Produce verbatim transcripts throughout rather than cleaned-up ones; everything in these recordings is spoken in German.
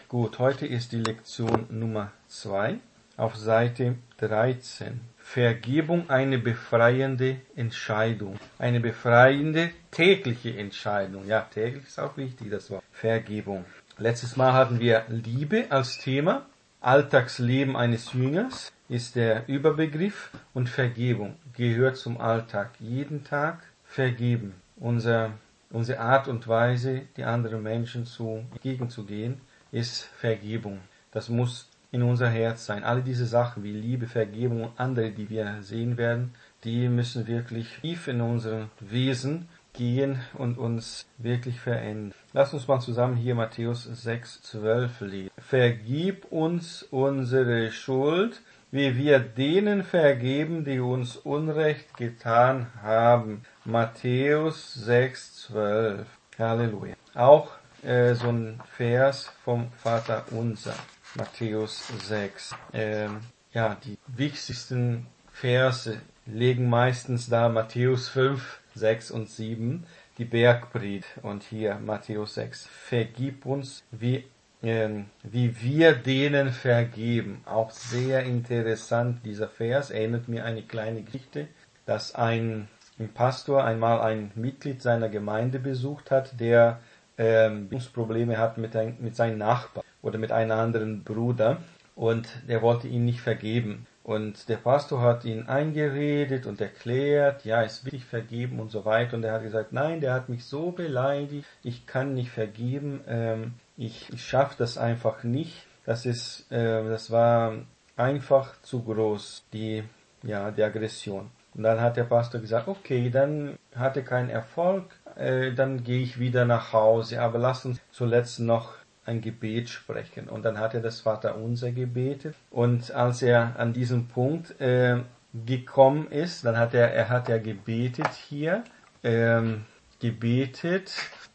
Gut, heute ist die Lektion Nummer zwei auf Seite dreizehn. Vergebung, eine befreiende Entscheidung. Eine befreiende tägliche Entscheidung. Ja, täglich ist auch wichtig, das Wort. Vergebung. Letztes Mal hatten wir Liebe als Thema. Alltagsleben eines Jüngers ist der Überbegriff und Vergebung gehört zum Alltag. Jeden Tag vergeben. Unser, unsere Art und Weise, die anderen Menschen zu, entgegenzugehen, ist Vergebung. Das muss in unser Herz sein. Alle diese Sachen wie Liebe, Vergebung und andere, die wir sehen werden, die müssen wirklich tief in unser Wesen gehen und uns wirklich verändern. Lass uns mal zusammen hier Matthäus sechs, zwölf lesen. Vergib uns unsere Schuld, wie wir denen vergeben, die uns Unrecht getan haben. Matthäus sechs, zwölf. Halleluja. Auch äh, so ein Vers vom Vater Unser. Matthäus sechs. Ähm, ja, die wichtigsten Verse legen meistens da Matthäus fünf, sechs und sieben, die Bergpredigt. Und hier Matthäus sechs. Vergib uns, wie, ähm, wie wir denen vergeben. Auch sehr interessant, dieser Vers. Erinnert mir eine kleine Geschichte, dass ein, ein Pastor einmal ein Mitglied seiner Gemeinde besucht hat, der ähm, Probleme hat mit, ein, mit seinem Nachbarn oder mit einem anderen Bruder und der wollte ihn nicht vergeben. Und der Pastor hat ihn eingeredet und erklärt, ja, es will ich vergeben und so weiter. Und er hat gesagt, nein, der hat mich so beleidigt, ich kann nicht vergeben, ähm, ich, ich schaffe das einfach nicht. Das ist, äh, das war einfach zu groß, die, ja, die Aggression. Und dann hat der Pastor gesagt, okay, dann hat er keinen Erfolg, äh, dann gehe ich wieder nach Hause, aber lass uns zuletzt noch ein Gebet sprechen. Und dann hat er das Vaterunser gebetet. Und als er an diesem Punkt äh, gekommen ist, dann hat er, er hat er gebetet hier, ähm, gebetet,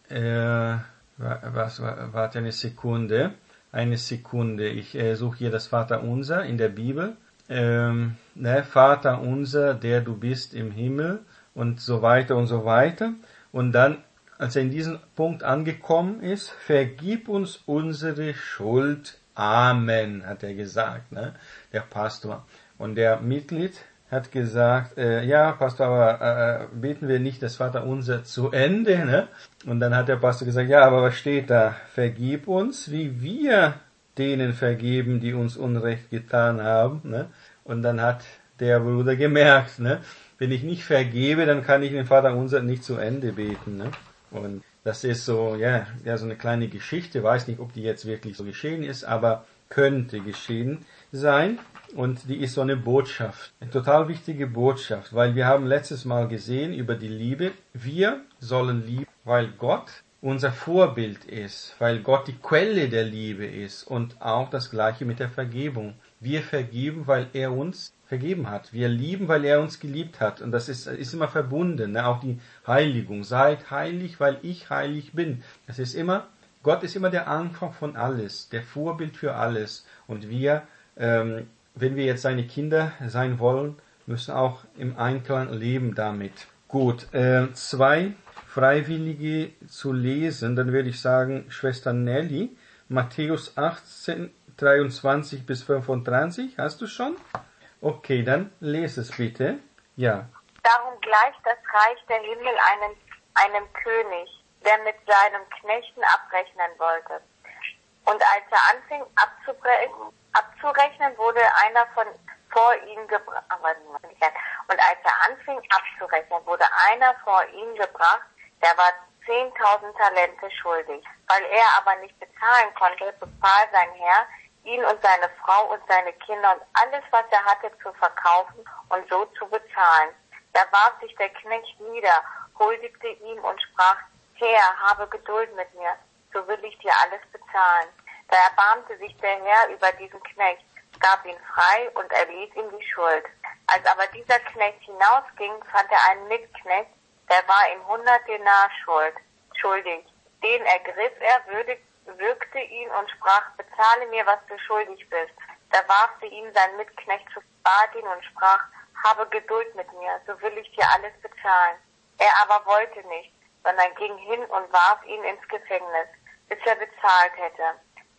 äh, was, warte eine Sekunde, eine Sekunde, ich äh, suche hier das Vaterunser in der Bibel. Ähm, ne, Vater unser, der du bist im Himmel und so weiter und so weiter. Und dann, als er in diesem Punkt angekommen ist, vergib uns unsere Schuld. Amen, hat er gesagt, ne, der Pastor. Und der Mitglied hat gesagt, äh, ja, Pastor, aber äh, beten wir nicht das Vaterunser zu Ende, ne? Und dann hat der Pastor gesagt, ja, aber was steht da? Vergib uns, wie wir denen vergeben, die uns Unrecht getan haben, ne? Und dann hat der Bruder gemerkt, ne? Wenn ich nicht vergebe, dann kann ich den Vaterunser nicht zu Ende beten, ne? Und das ist so, ja, ja, so eine kleine Geschichte, weiß nicht, ob die jetzt wirklich so geschehen ist, aber könnte geschehen sein. Und die ist so eine Botschaft, eine total wichtige Botschaft, weil wir haben letztes Mal gesehen über die Liebe. Wir sollen lieben, weil Gott unser Vorbild ist, weil Gott die Quelle der Liebe ist und auch das Gleiche mit der Vergebung. Wir vergeben, weil er uns vergeben hat. Wir lieben, weil er uns geliebt hat. Und das ist, ist immer verbunden, ne? Auch die Heiligung. Seid heilig, weil ich heilig bin. Das ist immer, Gott ist immer der Anfang von alles, der Vorbild für alles. Und wir, ähm, wenn wir jetzt seine Kinder sein wollen, müssen auch im Einklang leben damit. Gut, äh, zwei Freiwillige zu lesen, dann würde ich sagen, Schwester Nelly, Matthäus achtzehn, dreiundzwanzig bis fünfunddreißig, hast du schon? Okay, dann lese es bitte. Ja. Darum gleicht das Reich der Himmel einem, einem König, der mit seinem Knechten abrechnen wollte. Und als er anfing abzubrechen, abzurechnen, wurde einer von vor ihn gebracht. Und als er anfing abzurechnen, wurde einer vor ihn gebracht, der war zehntausend Talente schuldig. Weil er aber nicht bezahlen konnte, befahl sein Herr, ihn und seine Frau und seine Kinder und alles, was er hatte, zu verkaufen und so zu bezahlen. Da warf sich der Knecht nieder, huldigte ihm und sprach, Herr, habe Geduld mit mir, so will ich dir alles bezahlen. Da erbarmte sich der Herr über diesen Knecht, gab ihn frei und erließ ihm die Schuld. Als aber dieser Knecht hinausging, fand er einen Mitknecht, der war ihm hundert Denar schuld, schuldig. Den ergriff er, würdig, würgte ihn und sprach, bezahle mir, was du schuldig bist. Da warf sie ihm sein Mitknecht zu, bat ihn und sprach, habe Geduld mit mir, so will ich dir alles bezahlen. Er aber wollte nicht, sondern ging hin und warf ihn ins Gefängnis, bis er bezahlt hätte.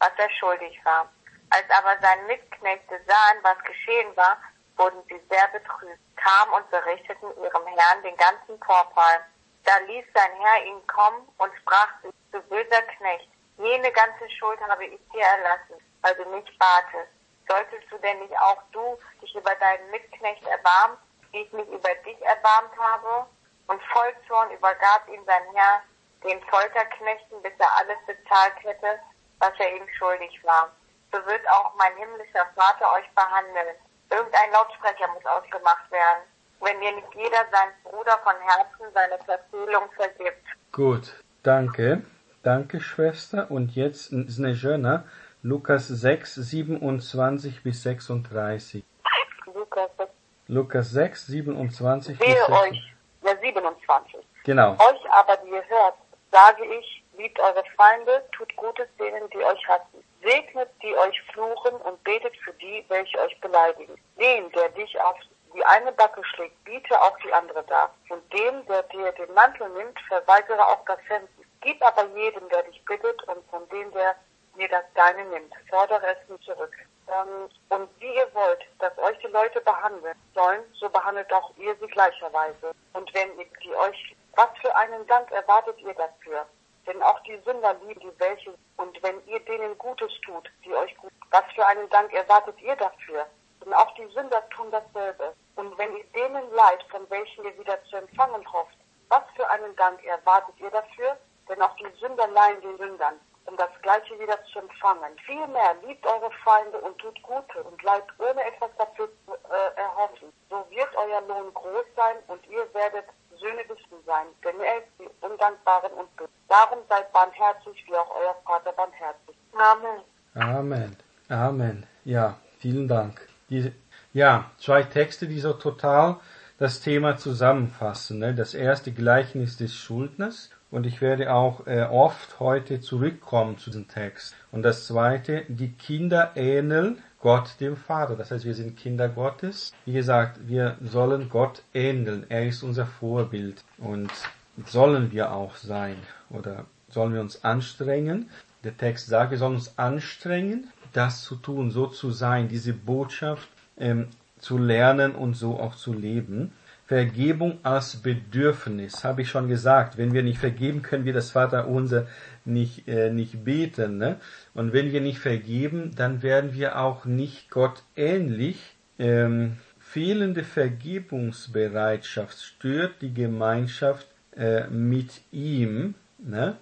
was er schuldig war. Als aber seine Mitknechte sahen, was geschehen war, wurden sie sehr betrübt, kamen und berichteten ihrem Herrn den ganzen Vorfall. Da ließ sein Herr ihn kommen und sprach zu ihm: Du böser Knecht, jene ganze Schuld habe ich dir erlassen, weil du mich batest. Solltest du denn nicht auch du dich über deinen Mitknecht erbarmen, wie ich mich über dich erbarmt habe? Und voll Zorn übergab ihm sein Herr den Folterknechten, bis er alles bezahlt hätte, was er ihm schuldig war. So wird auch mein himmlischer Vater euch behandeln. Irgendein Lautsprecher muss ausgemacht werden, wenn ihr nicht jeder seinem Bruder von Herzen seine Verfehlung vergibt. Gut, danke. Danke, Schwester. Und jetzt Snežana, Lukas sechs, siebenundzwanzig bis sechsunddreißig. Lukas, Lukas sechs, siebenundzwanzig bis wehe sechsunddreißig. euch, ja siebenundzwanzig. Genau. Euch aber, die ihr hört, sage ich, liebt eure Feinde, tut Gutes denen, die euch hassen. Segnet, die euch fluchen, und betet für die, welche euch beleidigen. Dem, der dich auf die eine Backe schlägt, biete auch die andere dar. Und dem, der dir den Mantel nimmt, verweigere auch das Hemd. Gib aber jedem, der dich bittet, und von dem, der dir das Deine nimmt, fordere es nie zurück. Ähm, und wie ihr wollt, dass euch die Leute behandeln sollen, so behandelt auch ihr sie gleicherweise. Und wenn ihr die euch, was für einen Dank erwartet ihr dafür? Denn auch die Sünder lieben die welche, und wenn ihr denen Gutes tut, die euch gut, was für einen Dank erwartet ihr dafür? Denn auch die Sünder tun dasselbe. Und wenn ihr denen leid, von welchen ihr wieder zu empfangen hofft, was für einen Dank erwartet ihr dafür? Denn auch die Sünder leihen den Sündern, um das Gleiche wieder zu empfangen. Vielmehr liebt eure Feinde und tut Gute und leidet ohne etwas dafür zu äh, erhoffen. So wird euer Lohn groß sein und ihr werdet Söhne des sein, denn er ist die Undankbaren und Bösen. Darum seid barmherzig, wie auch euer Vater barmherzig. Amen. Amen. Amen. Ja, vielen Dank. Die, ja, zwei Texte, die so total das Thema zusammenfassen. Ne? Das erste Gleichnis des Schuldners, und ich werde auch äh, oft heute zurückkommen zu diesem Text. Und das zweite, die Kinder ähneln Gott dem Vater. Das heißt, wir sind Kinder Gottes. Wie gesagt, wir sollen Gott ähneln. Er ist unser Vorbild. Und sollen wir auch sein? Oder sollen wir uns anstrengen? Der Text sagt, wir sollen uns anstrengen, das zu tun, so zu sein, diese Botschaft ähm, zu lernen und so auch zu leben. Vergebung als Bedürfnis, habe ich schon gesagt. Wenn wir nicht vergeben, können wir das Vaterunser nicht äh, nicht beten. Ne? Und wenn wir nicht vergeben, dann werden wir auch nicht Gott ähnlich. Ähm, fehlende Vergebungsbereitschaft stört die Gemeinschaft äh, mit ihm. Ne?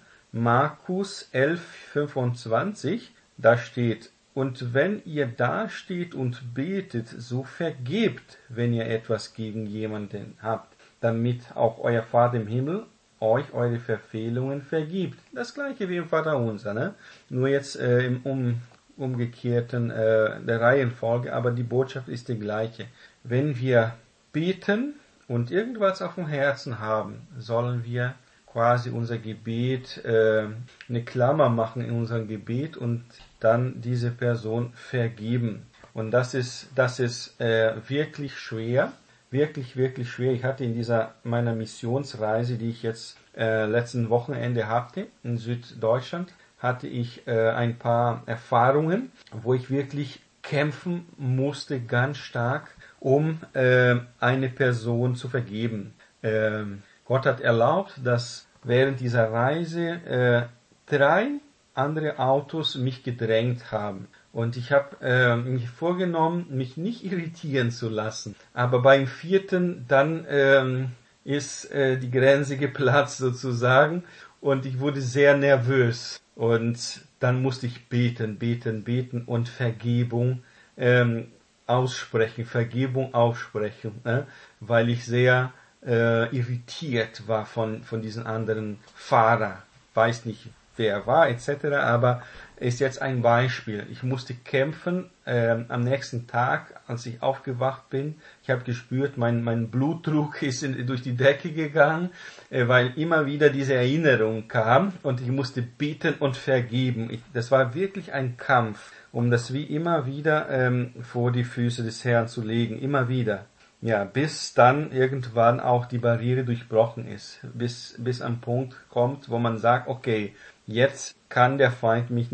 Markus elf, fünfundzwanzig, da steht: Und wenn ihr dasteht und betet, so vergebt, wenn ihr etwas gegen jemanden habt, damit auch euer Vater im Himmel euch eure Verfehlungen vergibt. Das gleiche wie im Vaterunser, ne? Nur jetzt äh, im um, umgekehrten äh, der Reihenfolge, aber die Botschaft ist die gleiche. Wenn wir beten und irgendwas auf dem Herzen haben, sollen wir quasi unser Gebet, äh, eine Klammer machen in unserem Gebet und dann diese Person vergeben. Und das ist, das ist äh, wirklich schwer, wirklich, wirklich schwer. Ich hatte in dieser meiner Missionsreise, die ich jetzt äh, letzten Wochenende hatte in Süddeutschland, hatte ich äh, ein paar Erfahrungen, wo ich wirklich kämpfen musste, ganz stark, um äh, eine Person zu vergeben. Ähm, Gott hat erlaubt, dass während dieser Reise äh, drei andere Autos mich gedrängt haben. Und ich habe äh, mich vorgenommen, mich nicht irritieren zu lassen. Aber beim vierten, dann ähm, ist äh, die Grenze geplatzt sozusagen. Und ich wurde sehr nervös. Und dann musste ich beten, beten, beten und Vergebung ähm, aussprechen, Vergebung aussprechen, ne? Weil ich sehr äh, irritiert war von von diesen anderen Fahrer. Weiß nicht, wer er war, et cetera. Aber ist jetzt ein Beispiel. Ich musste kämpfen äh, am nächsten Tag, als ich aufgewacht bin. Ich habe gespürt, mein mein Blutdruck ist in, durch die Decke gegangen, äh, weil immer wieder diese Erinnerung kam und ich musste beten und vergeben. Ich, das war wirklich ein Kampf, um das wie immer wieder ähm, vor die Füße des Herrn zu legen, immer wieder. Ja, bis dann irgendwann auch die Barriere durchbrochen ist, bis bis am Punkt kommt, wo man sagt, okay, jetzt kann der Feind mich nicht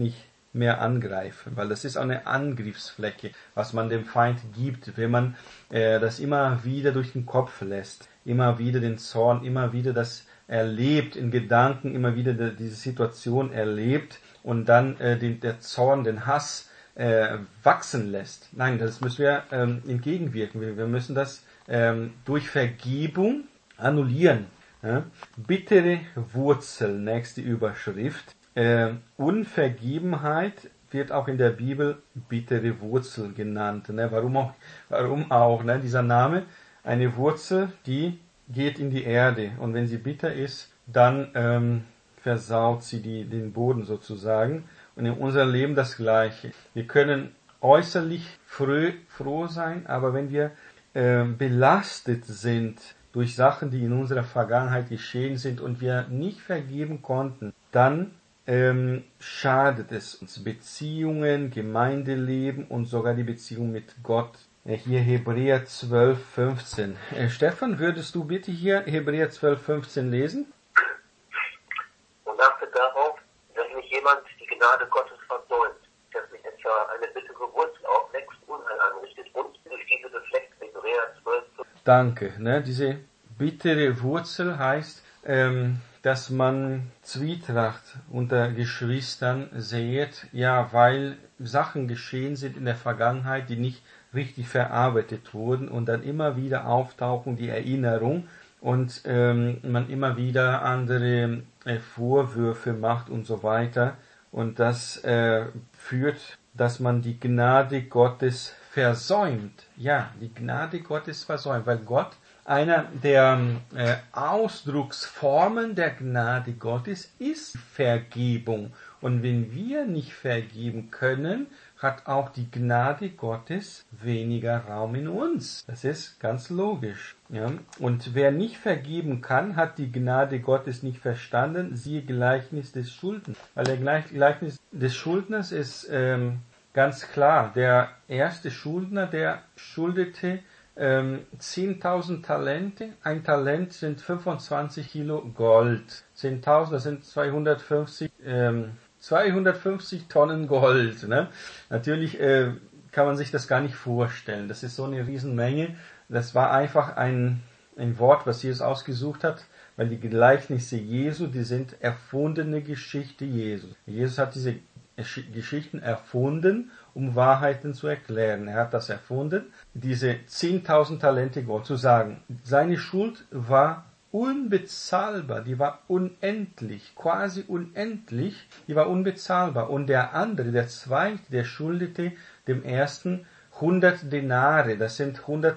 mehr angreifen, weil das ist auch eine Angriffsfläche, was man dem Feind gibt, wenn man äh, das immer wieder durch den Kopf lässt, immer wieder den Zorn, immer wieder das erlebt, in Gedanken immer wieder de, diese Situation erlebt und dann äh, den, der Zorn, den Hass äh, wachsen lässt. Nein, das müssen wir ähm, entgegenwirken. Wir, wir müssen das ähm, durch Vergebung annullieren. Ja? Bittere Wurzel, nächste Überschrift. Äh, Unvergebenheit wird auch in der Bibel bittere Wurzel genannt. Ne? Warum auch? Warum auch? Ne? Dieser Name, eine Wurzel, die geht in die Erde und wenn sie bitter ist, dann ähm, versaut sie die, den Boden sozusagen. Und in unserem Leben das Gleiche. Wir können äußerlich fröh, froh sein, aber wenn wir äh, belastet sind durch Sachen, die in unserer Vergangenheit geschehen sind und wir nicht vergeben konnten, dann ähm, schadet es uns. Beziehungen, Gemeindeleben und sogar die Beziehung mit Gott. Hier Hebräer zwölf, fünfzehn. Äh, Stefan, würdest du bitte hier Hebräer zwölf, fünfzehn lesen? Und achtet darauf, dass nicht jemand die Gnade Gottes versäumt, dass nicht etwa eine bittere Wurzel aufwächst, Unheil anrichtet und durch diese befleckt. Hebräer zwölf, fünfzehn. Danke. Ne? Diese bittere Wurzel heißt, ähm, dass man Zwietracht unter Geschwistern säet, ja, weil Sachen geschehen sind in der Vergangenheit, die nicht richtig verarbeitet wurden und dann immer wieder auftauchen, die Erinnerung und ähm, man immer wieder andere äh, Vorwürfe macht und so weiter und das äh, führt, dass man die Gnade Gottes versäumt. Ja, die Gnade Gottes versäumt, weil Gott einer der äh, Ausdrucksformen der Gnade Gottes ist Vergebung. Und wenn wir nicht vergeben können, hat auch die Gnade Gottes weniger Raum in uns. Das ist ganz logisch. Ja? Und wer nicht vergeben kann, hat die Gnade Gottes nicht verstanden. Siehe Gleichnis des Schuldners. Weil der Gleichnis des Schuldners ist ähm, ganz klar. Der erste Schuldner, der schuldete ähm, zehntausend Talente. Ein Talent sind fünfundzwanzig Kilo Gold. zehntausend, das sind zweihundertfünfzig ähm, zweihundertfünfzig Tonnen Gold. Ne? Natürlich äh, kann man sich das gar nicht vorstellen. Das ist so eine Riesenmenge. Das war einfach ein, ein Wort, was Jesus ausgesucht hat, weil die Gleichnisse Jesu, die sind erfundene Geschichte Jesu. Jesus hat diese Geschichten erfunden, um Wahrheiten zu erklären. Er hat das erfunden, diese zehntausend Talente Gold zu sagen. Seine Schuld war unbezahlbar, die war unendlich, quasi unendlich, die war unbezahlbar. Und der andere, der zweite, der schuldete dem ersten hundert Denare, das sind hundert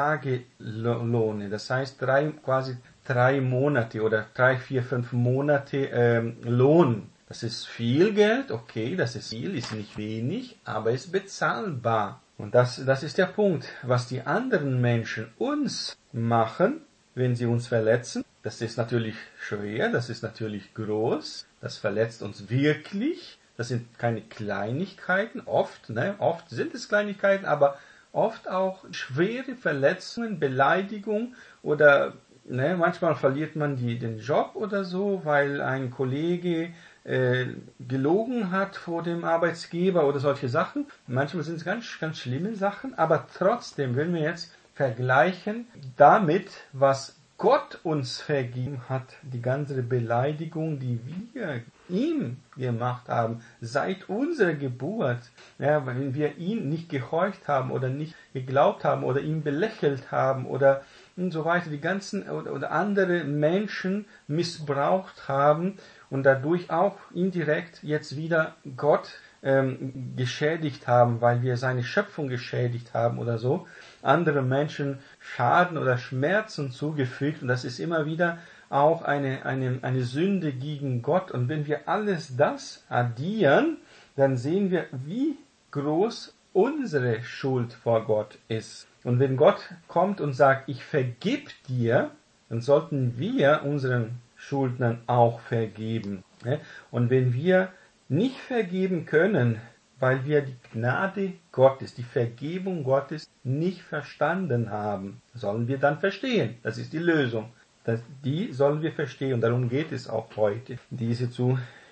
Tagelohne, das heißt drei, quasi drei Monate oder drei, vier, fünf Monate ähm, Lohn. Das ist viel Geld, okay, das ist viel, ist nicht wenig, aber ist bezahlbar. Und das, das ist der Punkt, was die anderen Menschen uns machen, wenn sie uns verletzen. Das ist natürlich schwer, das ist natürlich groß, das verletzt uns wirklich. Das sind keine Kleinigkeiten, oft, ne, oft sind es Kleinigkeiten, aber oft auch schwere Verletzungen, Beleidigung oder ne, manchmal verliert man die, den Job oder so, weil ein Kollege äh, gelogen hat vor dem Arbeitsgeber oder solche Sachen. Manchmal sind es ganz, ganz schlimme Sachen, aber trotzdem, wenn wir jetzt vergleichen damit, was Gott uns vergeben hat, die ganze Beleidigung, die wir ihm gemacht haben, seit unserer Geburt, ja, wenn wir ihn nicht gehorcht haben oder nicht geglaubt haben oder ihn belächelt haben oder und so weiter, die ganzen oder, oder andere Menschen missbraucht haben und dadurch auch indirekt jetzt wieder Gott ähm, geschädigt haben, weil wir seine Schöpfung geschädigt haben oder so, andere Menschen Schaden oder Schmerzen zugefügt und das ist immer wieder auch eine, eine, eine Sünde gegen Gott. Und wenn wir alles das addieren, dann sehen wir, wie groß unsere Schuld vor Gott ist. Und wenn Gott kommt und sagt, ich vergib dir, dann sollten wir unseren Schuldnern auch vergeben. Und wenn wir nicht vergeben können, weil wir die Gnade Gottes, die Vergebung Gottes nicht verstanden haben, sollen wir dann verstehen. Das ist die Lösung. Das, die sollen wir verstehen. Und darum geht es auch heute, diese zu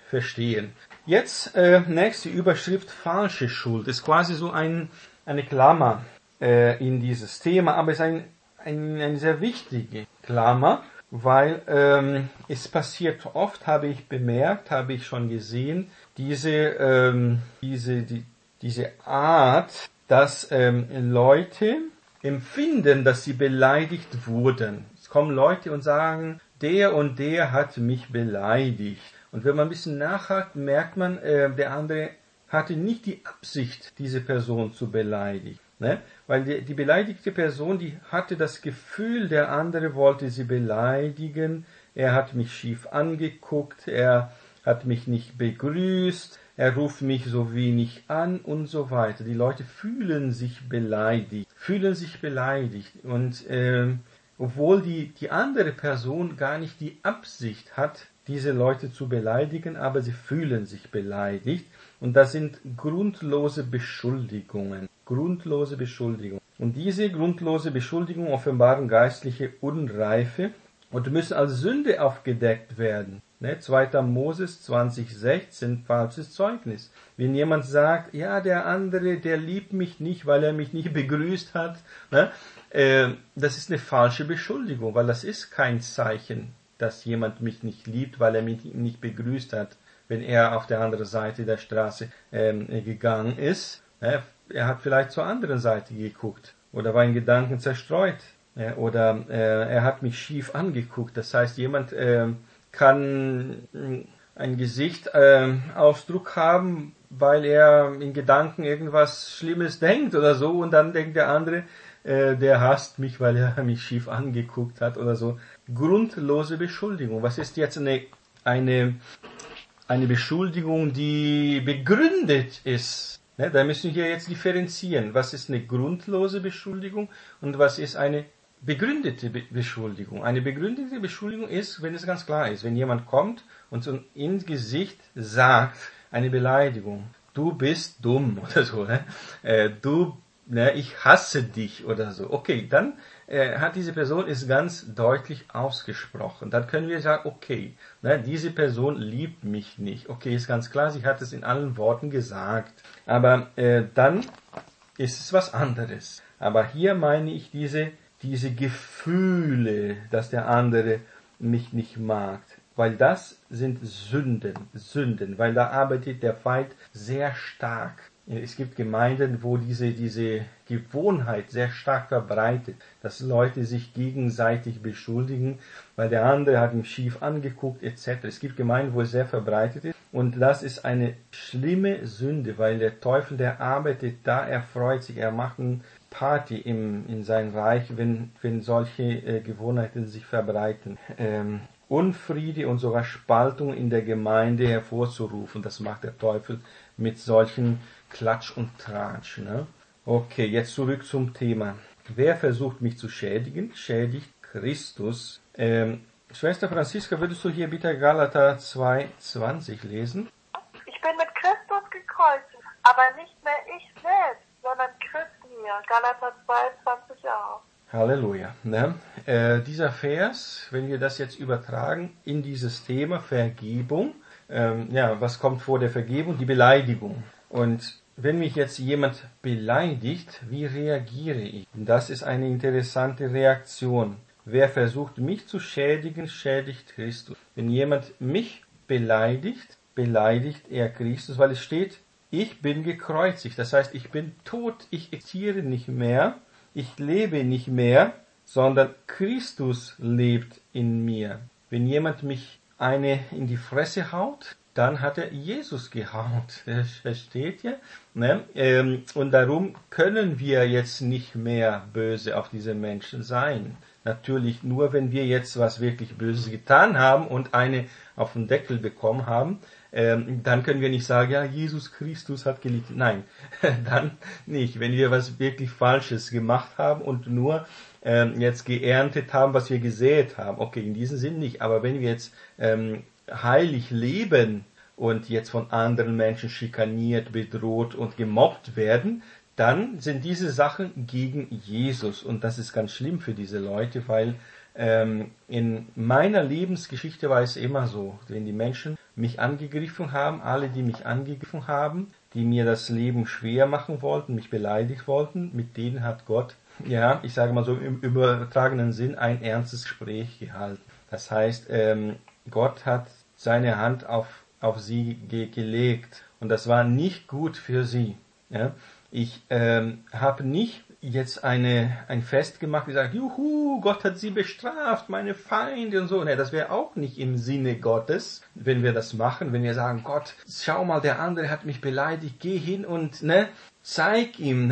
verstehen. Jetzt äh, nächste Überschrift, falsche Schuld. Ist quasi so ein, eine Klammer äh, in dieses Thema, aber es ist ein, ein, eine sehr wichtige Klammer, weil ähm, es passiert oft, habe ich bemerkt, habe ich schon gesehen, diese, ähm, diese, die, diese Art, dass ähm, Leute empfinden, dass sie beleidigt wurden. Es kommen Leute und sagen, der und der hat mich beleidigt. Und wenn man ein bisschen nachhakt, merkt man, äh, der andere hatte nicht die Absicht, diese Person zu beleidigen. Ne? Weil die, die beleidigte Person, die hatte das Gefühl, der andere wollte sie beleidigen, er hat mich schief angeguckt, er hat mich nicht begrüßt, er ruft mich so wenig an und so weiter. Die Leute fühlen sich beleidigt, fühlen sich beleidigt und äh, obwohl die, die andere Person gar nicht die Absicht hat, diese Leute zu beleidigen, aber sie fühlen sich beleidigt. Und das sind grundlose Beschuldigungen. Grundlose Beschuldigungen. Und diese grundlose Beschuldigungen offenbaren geistliche Unreife und müssen als Sünde aufgedeckt werden. Ne? zweiter Moses zwanzig sechzehn, falsches Zeugnis. Wenn jemand sagt, ja, der andere, der liebt mich nicht, weil er mich nicht begrüßt hat, ne? äh, das ist eine falsche Beschuldigung, weil das ist kein Zeichen, dass jemand mich nicht liebt, weil er mich nicht begrüßt hat, wenn er auf der anderen Seite der Straße ähm, gegangen ist. Ne? Er hat vielleicht zur anderen Seite geguckt oder war in Gedanken zerstreut. Ne? Oder äh, er hat mich schief angeguckt. Das heißt, jemand äh, kann ein Gesichtsausdruck äh, haben, weil er in Gedanken irgendwas Schlimmes denkt oder so und dann denkt der andere, äh, der hasst mich, weil er mich schief angeguckt hat oder so. Grundlose Beschuldigung. Was ist jetzt eine, eine, eine Beschuldigung, die begründet ist? Ne, da müssen wir jetzt differenzieren. Was ist eine grundlose Beschuldigung und was ist eine begründete Be- Beschuldigung? Eine begründete Beschuldigung ist, wenn es ganz klar ist, wenn jemand kommt und so ins Gesicht sagt, eine Beleidigung, du bist dumm oder so, ne? äh, du, ne, ich hasse dich oder so. Okay, dann äh, hat diese Person es ganz deutlich ausgesprochen. Dann können wir sagen, okay, ne, diese Person liebt mich nicht. Okay, ist ganz klar, sie hat es in allen Worten gesagt. Aber äh, dann ist es was anderes. Aber hier meine ich diese diese Gefühle, dass der andere mich nicht mag. Weil das sind Sünden, Sünden, weil da arbeitet der Feind sehr stark. Es gibt Gemeinden, wo diese, diese Gewohnheit sehr stark verbreitet, dass Leute sich gegenseitig beschuldigen, weil der andere hat ihn schief angeguckt, et cetera. Es gibt Gemeinden, wo es sehr verbreitet ist. Und das ist eine schlimme Sünde, weil der Teufel, der arbeitet da, er freut sich, er macht eine Party im, in sein Reich, wenn, wenn solche äh, Gewohnheiten sich verbreiten. Ähm, Unfriede und sogar Spaltung in der Gemeinde hervorzurufen, das macht der Teufel mit solchen Klatsch und Tratsch. Ne? Okay, jetzt zurück zum Thema. Wer versucht mich zu schädigen, schädigt Christus. Ähm, Schwester Franziska, würdest du hier bitte Galater zwei zwanzig lesen? Ich bin mit Christus gekreuzigt, aber nicht mehr ich selbst, sondern Christus mir. Galater zwei zwanzig auch. Halleluja. Ne? Äh, dieser Vers, wenn wir das jetzt übertragen in dieses Thema Vergebung, ähm, ja, was kommt vor der Vergebung? Die Beleidigung. Und wenn mich jetzt jemand beleidigt, wie reagiere ich? Das ist eine interessante Reaktion. Wer versucht mich zu schädigen, schädigt Christus. Wenn jemand mich beleidigt, beleidigt er Christus, weil es steht, ich bin gekreuzigt. Das heißt, ich bin tot, ich existiere nicht mehr. Ich lebe nicht mehr, sondern Christus lebt in mir. Wenn jemand mich eine in die Fresse haut, dann hat er Jesus gehaut. Das steht ja. Ne? Und darum können wir jetzt nicht mehr böse auf diese Menschen sein. Natürlich nur, wenn wir jetzt was wirklich Böses getan haben und eine auf den Deckel bekommen haben, ähm, dann können wir nicht sagen, ja, Jesus Christus hat gelitten. Nein, dann nicht. Wenn wir was wirklich Falsches gemacht haben und nur ähm, jetzt geerntet haben, was wir gesät haben, okay, in diesem Sinn nicht. Aber wenn wir jetzt ähm, heilig leben und jetzt von anderen Menschen schikaniert, bedroht und gemobbt werden, dann sind diese Sachen gegen Jesus. Und das ist ganz schlimm für diese Leute, weil Ähm, in meiner Lebensgeschichte war es immer so, wenn die Menschen mich angegriffen haben, alle, die mich angegriffen haben, die mir das Leben schwer machen wollten, mich beleidigt wollten, mit denen hat Gott, ja, ich sage mal so im übertragenen Sinn, ein ernstes Gespräch gehalten. Das heißt, ähm, Gott hat seine Hand auf, auf sie ge- gelegt und das war nicht gut für sie. Ja? Ich ähm, habe nicht jetzt eine, ein Fest gemacht, gesagt, juhu, Gott hat sie bestraft, meine Feinde und so. Ne, das wäre auch nicht im Sinne Gottes, wenn wir das machen, wenn wir sagen, Gott, schau mal, der andere hat mich beleidigt, geh hin und, ne, zeig ihm.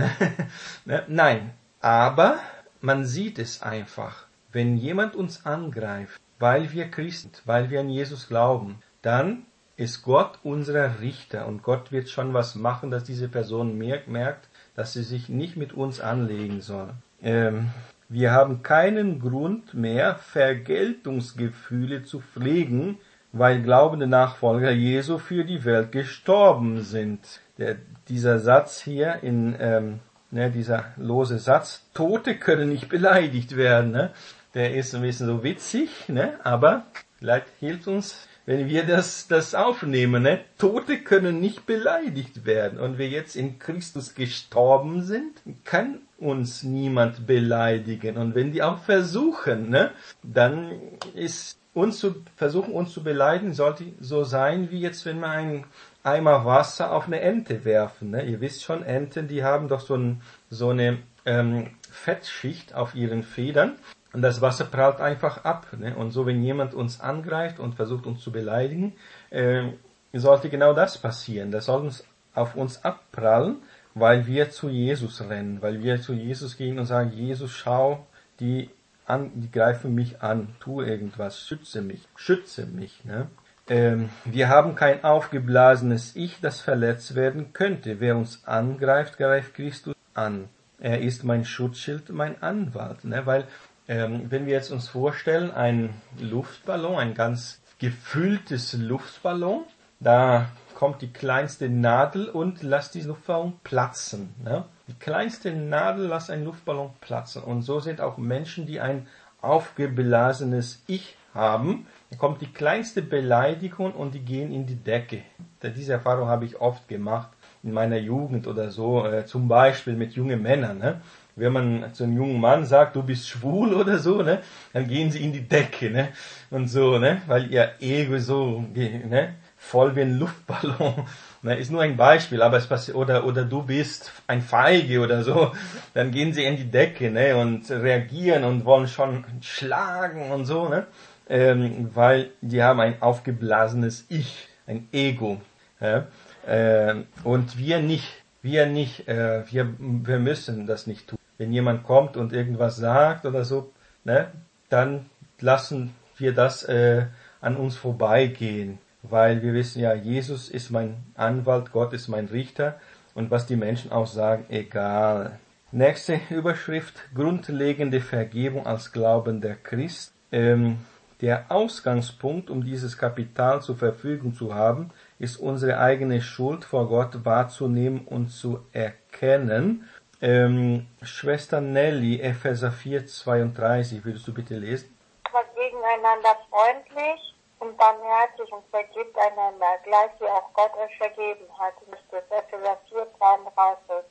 Ne? Nein, aber man sieht es einfach. Wenn jemand uns angreift, weil wir Christen, weil wir an Jesus glauben, dann ist Gott unser Richter und Gott wird schon was machen, dass diese Person merkt, dass sie sich nicht mit uns anlegen soll. Ähm, wir haben keinen Grund mehr, Vergeltungsgefühle zu pflegen, weil glaubende Nachfolger Jesu für die Welt gestorben sind. Der, dieser Satz hier, in ähm, ne, dieser lose Satz, Tote können nicht beleidigt werden, ne? Der ist ein bisschen so witzig, ne? Aber vielleicht hilft uns, wenn wir das, das aufnehmen, ne? Tote können nicht beleidigt werden. Und wir jetzt in Christus gestorben sind, kann uns niemand beleidigen. Und wenn die auch versuchen, ne? Dann ist uns zu, versuchen uns zu beleidigen, sollte so sein, wie jetzt, wenn wir einen Eimer Wasser auf eine Ente werfen, ne? Ihr wisst schon, Enten, die haben doch so, ein, so eine ähm, Fettschicht auf ihren Federn. Und das Wasser prallt einfach ab. Ne? Und so, wenn jemand uns angreift und versucht uns zu beleidigen, äh, sollte genau das passieren. Das soll uns auf uns abprallen, weil wir zu Jesus rennen, weil wir zu Jesus gehen und sagen, Jesus, schau, die, an, die greifen mich an, tu irgendwas, schütze mich, schütze mich. Ne? Ähm, wir haben kein aufgeblasenes Ich, das verletzt werden könnte. Wer uns angreift, greift Christus an. Er ist mein Schutzschild, mein Anwalt. Ne? Weil Ähm, wenn wir jetzt uns vorstellen, ein Luftballon, ein ganz gefülltes Luftballon, da kommt die kleinste Nadel und lässt diesen Luftballon platzen. Ne? Die kleinste Nadel lässt einen Luftballon platzen. Und so sind auch Menschen, die ein aufgeblasenes Ich haben. Da kommt die kleinste Beleidigung und die gehen in die Decke. Diese Erfahrung habe ich oft gemacht in meiner Jugend oder so, äh, zum Beispiel mit jungen Männern. Ne? Wenn man zu einem jungen Mann sagt, du bist schwul oder so, ne, dann gehen sie in die Decke, ne, und so, ne, weil ihr Ego so, ne, voll wie ein Luftballon, ne, ist nur ein Beispiel, aber es passiert, oder, oder du bist ein Feige oder so, dann gehen sie in die Decke, ne, und reagieren und wollen schon schlagen und so, ne, ähm, weil die haben ein aufgeblasenes Ich, ein Ego, ja, ähm, und wir nicht, wir nicht, äh, wir, wir müssen das nicht tun. Wenn jemand kommt und irgendwas sagt oder so, ne, dann lassen wir das äh, an uns vorbeigehen, weil wir wissen ja, Jesus ist mein Anwalt, Gott ist mein Richter und was die Menschen auch sagen, egal. Nächste Überschrift, grundlegende Vergebung als glaubender Christ. Ähm, der Ausgangspunkt, um dieses Kapital zur Verfügung zu haben, ist unsere eigene Schuld vor Gott wahrzunehmen und zu erkennen. Ähm, Schwester Nelly, Epheser vier, zweiunddreißig, würdest du bitte lesen? Seid gegeneinander freundlich und barmherzig und vergebt einander, gleich wie auch Gott euch vergeben hat. Epheser vier, zweiunddreißig.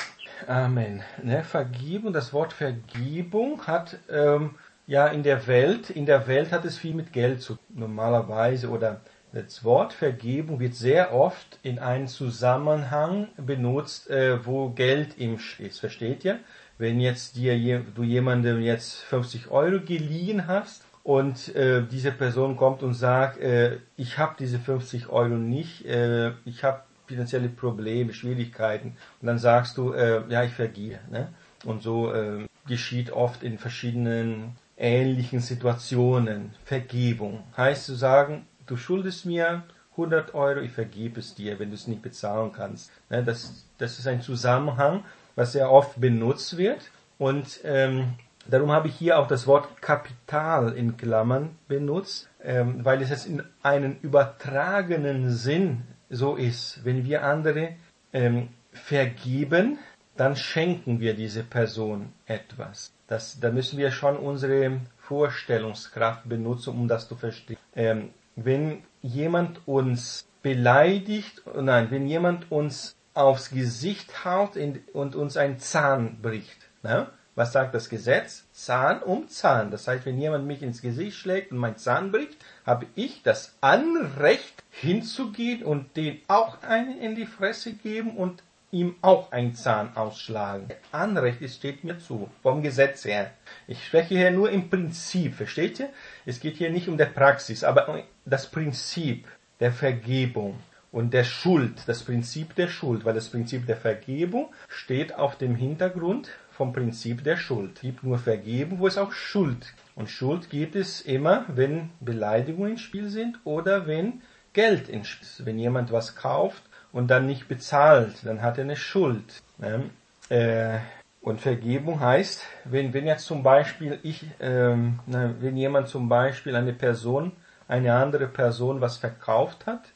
Amen. Ne, Vergebung, das Wort Vergebung hat ähm, ja in der Welt, in der Welt hat es viel mit Geld zu tun, normalerweise, oder das Wort Vergebung wird sehr oft in einem Zusammenhang benutzt, äh, wo Geld im Spiel ist. Versteht ihr? Wenn jetzt dir je, du jemandem jetzt fünfzig Euro geliehen hast und äh, diese Person kommt und sagt, äh, ich habe diese fünfzig Euro nicht, äh, ich habe finanzielle Probleme, Schwierigkeiten. Und dann sagst du, äh, ja, ich vergebe. Ne? Und so äh, geschieht oft in verschiedenen ähnlichen Situationen Vergebung. Heißt zu sagen, du schuldest mir hundert Euro, ich vergebe es dir, wenn du es nicht bezahlen kannst. Ne? Das, das ist ein Zusammenhang, was sehr oft benutzt wird. Und ähm, darum habe ich hier auch das Wort Kapital in Klammern benutzt, ähm, weil es jetzt in einen übertragenen Sinn so ist. Wenn wir andere ähm, vergeben, dann schenken wir diese Person etwas. Das, da müssen wir schon unsere Vorstellungskraft benutzen, um das zu verstehen. Ähm, wenn jemand uns beleidigt, nein, wenn jemand uns aufs Gesicht haut und uns einen Zahn bricht, ne? Was sagt das Gesetz? Zahn um Zahn. Das heißt, wenn jemand mich ins Gesicht schlägt und mein Zahn bricht, habe ich das Anrecht hinzugehen und den auch einen in die Fresse geben und ihm auch einen Zahn ausschlagen. Anrecht ist, steht mir zu, vom Gesetz her. Ich spreche hier nur im Prinzip, versteht ihr? Es geht hier nicht um der Praxis, aber das Prinzip der Vergebung und der Schuld, das Prinzip der Schuld, weil das Prinzip der Vergebung steht auf dem Hintergrund vom Prinzip der Schuld. Es gibt nur Vergeben, wo es auch Schuld gibt. Und Schuld gibt es immer, wenn Beleidigungen im Spiel sind oder wenn Geld im Spiel ist. Wenn jemand was kauft und dann nicht bezahlt, dann hat er eine Schuld. Und Vergebung heißt, wenn, wenn jetzt zum Beispiel ich, ähm, wenn jemand zum Beispiel eine Person, eine andere Person was verkauft hat,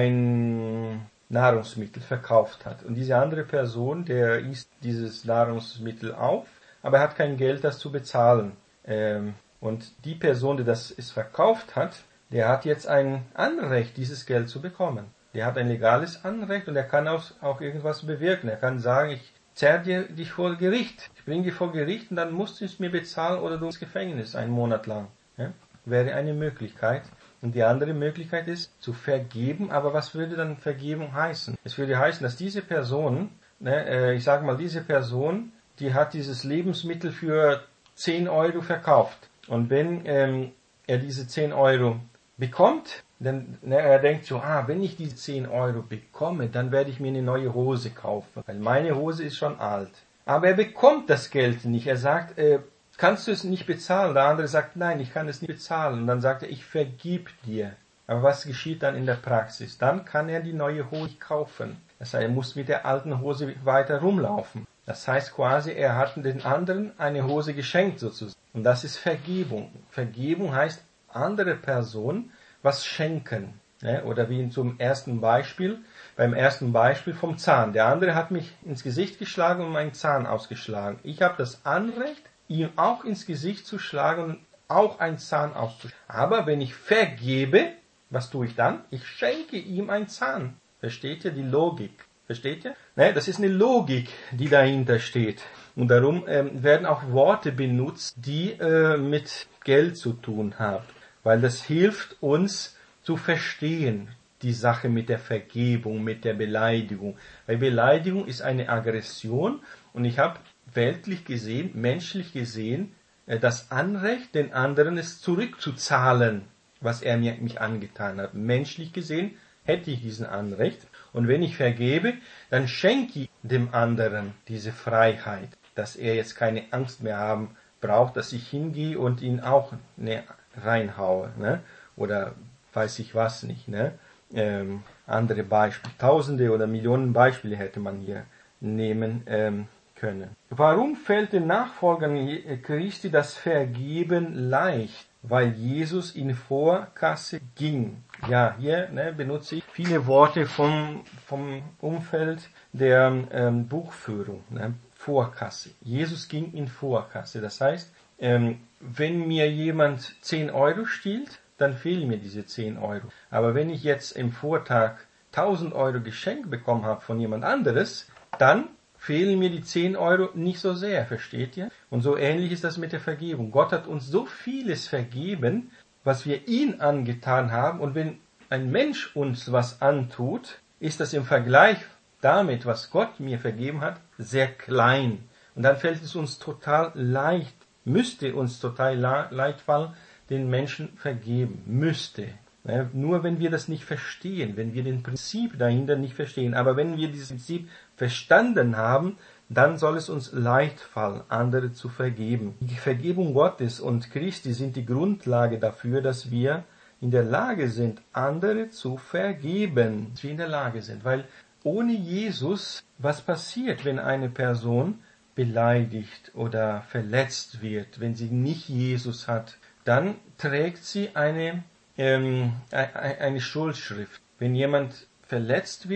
ein Nahrungsmittel verkauft hat. Und diese andere Person, der isst dieses Nahrungsmittel auf, aber er hat kein Geld, das zu bezahlen. Ähm, und die Person, die das es verkauft hat, der hat jetzt ein Anrecht, dieses Geld zu bekommen. Der hat ein legales Anrecht und er kann auch, auch irgendwas bewirken. Er kann sagen, ich zerr dir dich vor Gericht. Ich bringe dich vor Gericht und dann musst du es mir bezahlen oder du ins Gefängnis einen Monat lang. Ja? Wäre eine Möglichkeit. Und die andere Möglichkeit ist, zu vergeben. Aber was würde dann Vergebung heißen? Es würde heißen, dass diese Person, ne, ich sage mal, diese Person, die hat dieses Lebensmittel für zehn Euro verkauft. Und wenn ähm, er diese zehn Euro bekommt, dann ne, er denkt so, ah, wenn ich diese zehn Euro bekomme, dann werde ich mir eine neue Hose kaufen. Weil meine Hose ist schon alt. Aber er bekommt das Geld nicht. Er sagt, äh, kannst du es nicht bezahlen? Der andere sagt, nein, ich kann es nicht bezahlen. Und dann sagt er, ich vergib dir. Aber was geschieht dann in der Praxis? Dann kann er die neue Hose kaufen. Das heißt, er muss mit der alten Hose weiter rumlaufen. Das heißt quasi, er hat den anderen eine Hose geschenkt sozusagen. Und das ist Vergebung. Vergebung heißt, andere Person was schenken. Oder wie zum ersten Beispiel, beim ersten Beispiel vom Zahn. Der andere hat mich ins Gesicht geschlagen und meinen Zahn ausgeschlagen. Ich habe das Anrecht, ihm auch ins Gesicht zu schlagen und auch einen Zahn auszuschlagen. Aber wenn ich vergebe, was tue ich dann? Ich schenke ihm einen Zahn. Versteht ihr die Logik? Versteht ihr? Ne, das ist eine Logik, die dahinter steht. Und darum ähm, werden auch Worte benutzt, die äh, mit Geld zu tun haben. Weil das hilft uns zu verstehen, die Sache mit der Vergebung, mit der Beleidigung. Weil Beleidigung ist eine Aggression und ich habe weltlich gesehen, menschlich gesehen, das Anrecht, den anderen es zurückzuzahlen, was er mir, mich angetan hat. Menschlich gesehen hätte ich diesen Anrecht. Und wenn ich vergebe, dann schenke ich dem anderen diese Freiheit, dass er jetzt keine Angst mehr haben braucht, dass ich hingehe und ihn auch ne, reinhaue. Ne? Oder weiß ich was nicht. Ne? Ähm, andere Beispiele, Tausende oder Millionen Beispiele hätte man hier nehmen ähm, können. Warum fällt den Nachfolgern Christi das Vergeben leicht? Weil Jesus in Vorkasse ging. Ja, hier ne, benutze ich viele Worte vom, vom Umfeld der ähm, Buchführung. Ne? Vorkasse. Jesus ging in Vorkasse. Das heißt, ähm, wenn mir jemand zehn Euro stiehlt, dann fehlen mir diese zehn Euro. Aber wenn ich jetzt im Vortag tausend Euro geschenkt bekommen habe von jemand anderes, dann fehlen mir die zehn Euro nicht so sehr, versteht ihr? Und so ähnlich ist das mit der Vergebung. Gott hat uns so vieles vergeben, was wir ihn angetan haben. Und wenn ein Mensch uns was antut, ist das im Vergleich damit, was Gott mir vergeben hat, sehr klein. Und dann fällt es uns total leicht, müsste uns total leicht fallen, den Menschen vergeben. Müsste. Ja, nur wenn wir das nicht verstehen, wenn wir den Prinzip dahinter nicht verstehen. Aber wenn wir dieses Prinzip verstanden haben, dann soll es uns leicht fallen, andere zu vergeben. Die Vergebung Gottes und Christi sind die Grundlage dafür, dass wir in der Lage sind, andere zu vergeben. Dass wir in der Lage sind. Weil ohne Jesus, was passiert, wenn eine Person beleidigt oder verletzt wird, wenn sie nicht Jesus hat? Dann trägt sie eine, ähm, eine Schuldschrift. Wenn jemand verletzt wird,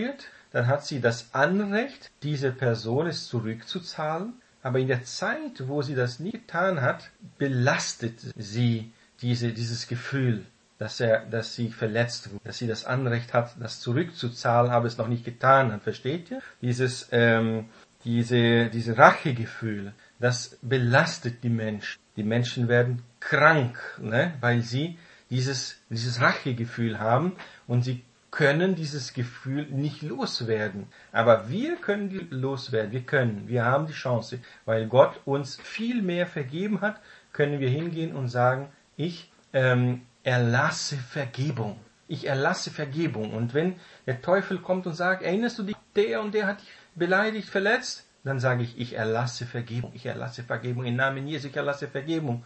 dann hat sie das Anrecht, diese Person es zurückzuzahlen. Aber in der Zeit, wo sie das nie getan hat, belastet sie diese, dieses Gefühl, dass er, dass sie verletzt wurde, dass sie das Anrecht hat, das zurückzuzahlen, aber es noch nicht getan hat. Versteht ihr? Dieses, ähm, diese, diese Rachegefühl, das belastet die Menschen. Die Menschen werden krank, ne? Weil sie dieses, dieses Rachegefühl haben und sie können dieses Gefühl nicht loswerden. Aber wir können die loswerden. Wir können. Wir haben die Chance. Weil Gott uns viel mehr vergeben hat, können wir hingehen und sagen, ich ähm, erlasse Vergebung. Ich erlasse Vergebung. Und wenn der Teufel kommt und sagt, erinnerst du dich, der und der hat dich beleidigt, verletzt? Dann sage ich, ich erlasse Vergebung. Ich erlasse Vergebung. Im Namen Jesu, ich erlasse Vergebung.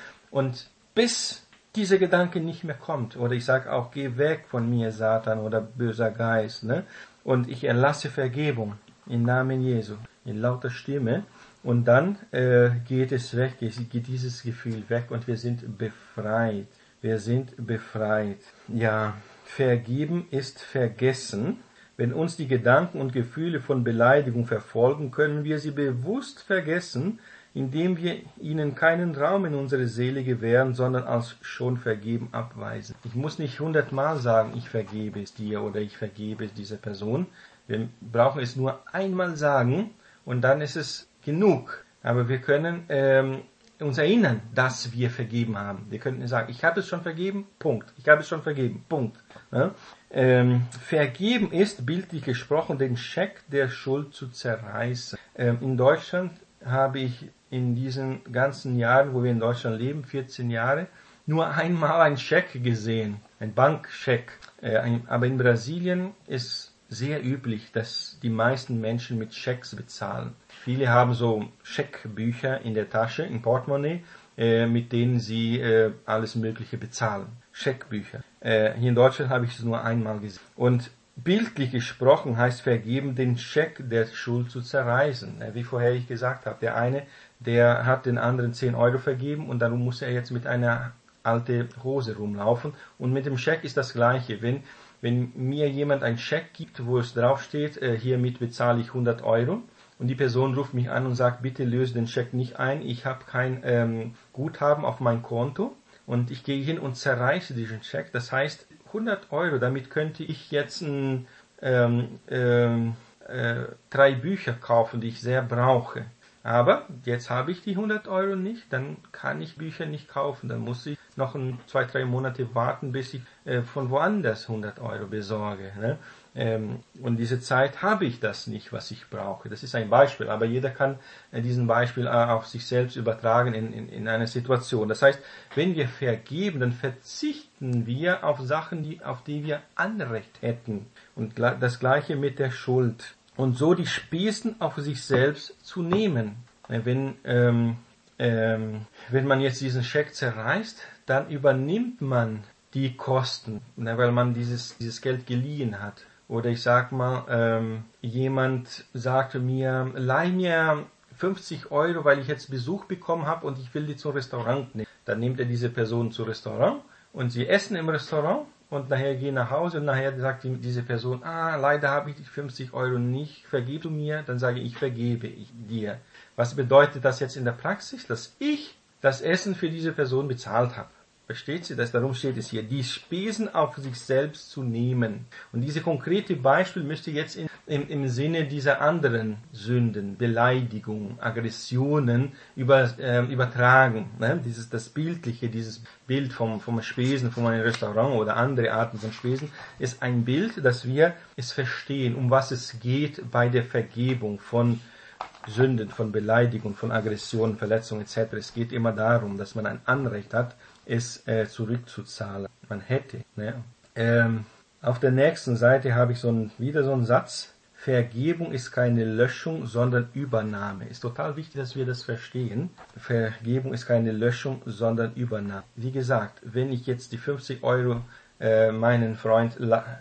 Und bis dieser Gedanke nicht mehr kommt, oder ich sage auch, geh weg von mir, Satan oder böser Geist, ne? Und ich erlasse Vergebung im Namen Jesu, in lauter Stimme, und dann äh, geht es weg, geht dieses Gefühl weg und wir sind befreit. Wir sind befreit. Ja, vergeben ist vergessen. Wenn uns die Gedanken und Gefühle von Beleidigung verfolgen, können wir sie bewusst vergessen, indem wir ihnen keinen Raum in unsere Seele gewähren, sondern als schon vergeben abweisen. Ich muss nicht hundertmal sagen, ich vergebe es dir oder ich vergebe es dieser Person. Wir brauchen es nur einmal sagen und dann ist es genug. Aber wir können ähm, uns erinnern, dass wir vergeben haben. Wir können sagen, ich habe es schon vergeben, Punkt. Ich habe es schon vergeben, Punkt. Ja? Ähm, vergeben ist, bildlich gesprochen, den Scheck der Schuld zu zerreißen. Ähm, in Deutschland habe ich in diesen ganzen Jahren, wo wir in Deutschland leben, vierzehn Jahre, nur einmal einen Scheck gesehen, ein Bankscheck. Äh, ein, aber in Brasilien ist sehr üblich, dass die meisten Menschen mit Schecks bezahlen. Viele haben so Scheckbücher in der Tasche, im Portemonnaie, äh, mit denen sie äh, alles Mögliche bezahlen. Scheckbücher. Äh, hier in Deutschland habe ich es nur einmal gesehen. Und bildlich gesprochen heißt vergeben, den Scheck der Schuld zu zerreißen. Äh, wie vorher ich gesagt habe, der eine, der hat den anderen zehn Euro vergeben und dann muss er jetzt mit einer alten Hose rumlaufen. Und mit dem Scheck ist das Gleiche. Wenn, wenn mir jemand einen Scheck gibt, wo es draufsteht, äh, hiermit bezahle ich hundert Euro, und die Person ruft mich an und sagt, bitte löse den Scheck nicht ein, ich habe kein ähm, Guthaben auf mein Konto, und ich gehe hin und zerreiße diesen Scheck. Das heißt, hundert Euro, damit könnte ich jetzt ein, ähm, ähm, äh, drei Bücher kaufen, die ich sehr brauche. Aber jetzt habe ich die hundert Euro nicht, dann kann ich Bücher nicht kaufen. Dann muss ich noch ein, zwei, drei Monate warten, bis ich äh, von woanders hundert Euro besorge. Ne? Ähm, und diese Zeit habe ich das nicht, was ich brauche. Das ist ein Beispiel, aber jeder kann äh, diesen Beispiel äh, auf sich selbst übertragen in, in, in einer Situation. Das heißt, wenn wir vergeben, dann verzichten wir auf Sachen, die, auf die wir Anrecht hätten. Und das Gleiche mit der Schuld. Und so die Spesen auf sich selbst zu nehmen. Wenn, ähm, ähm, wenn man jetzt diesen Scheck zerreißt, dann übernimmt man die Kosten, weil man dieses, dieses Geld geliehen hat. Oder ich sag mal, ähm, jemand sagte mir, leih mir fünfzig Euro, weil ich jetzt Besuch bekommen habe und ich will die zum Restaurant nehmen. Dann nimmt er diese Person zum Restaurant und sie essen im Restaurant. Und nachher geh nach Hause und nachher sagt die, diese Person, ah, leider habe ich die fünfzig Euro nicht, vergib du mir, dann sage ich, ich vergebe ich dir. Was bedeutet das jetzt in der Praxis? Dass ich das Essen für diese Person bezahlt habe. Versteht sie das? Darum steht es hier, die Spesen auf sich selbst zu nehmen. Und diese konkrete Beispiel müsste jetzt in, im, im Sinne dieser anderen Sünden, Beleidigung, Aggressionen über, äh, übertragen. Ne? Dieses, das Bildliche, dieses Bild vom, vom Spesen, von einem Restaurant oder andere Arten von Spesen, ist ein Bild, dass wir es verstehen, um was es geht bei der Vergebung von Sünden, von Beleidigung, von Aggressionen, Verletzungen et cetera. Es geht immer darum, dass man ein Anrecht hat, es äh, zurückzuzahlen. Man hätte. Ne? Ähm, auf der nächsten Seite habe ich so ein, wieder so einen Satz. Vergebung ist keine Löschung, sondern Übernahme. Ist total wichtig, dass wir das verstehen. Vergebung ist keine Löschung, sondern Übernahme. Wie gesagt, wenn ich jetzt die fünfzig Euro äh, meinen Freund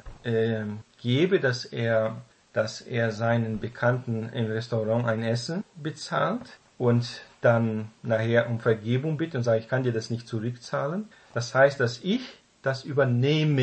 äh, gebe, dass er, dass er seinen Bekannten im Restaurant ein Essen bezahlt und dann nachher um Vergebung bitte und sage, ich kann dir das nicht zurückzahlen. Das heißt, dass ich das übernehme.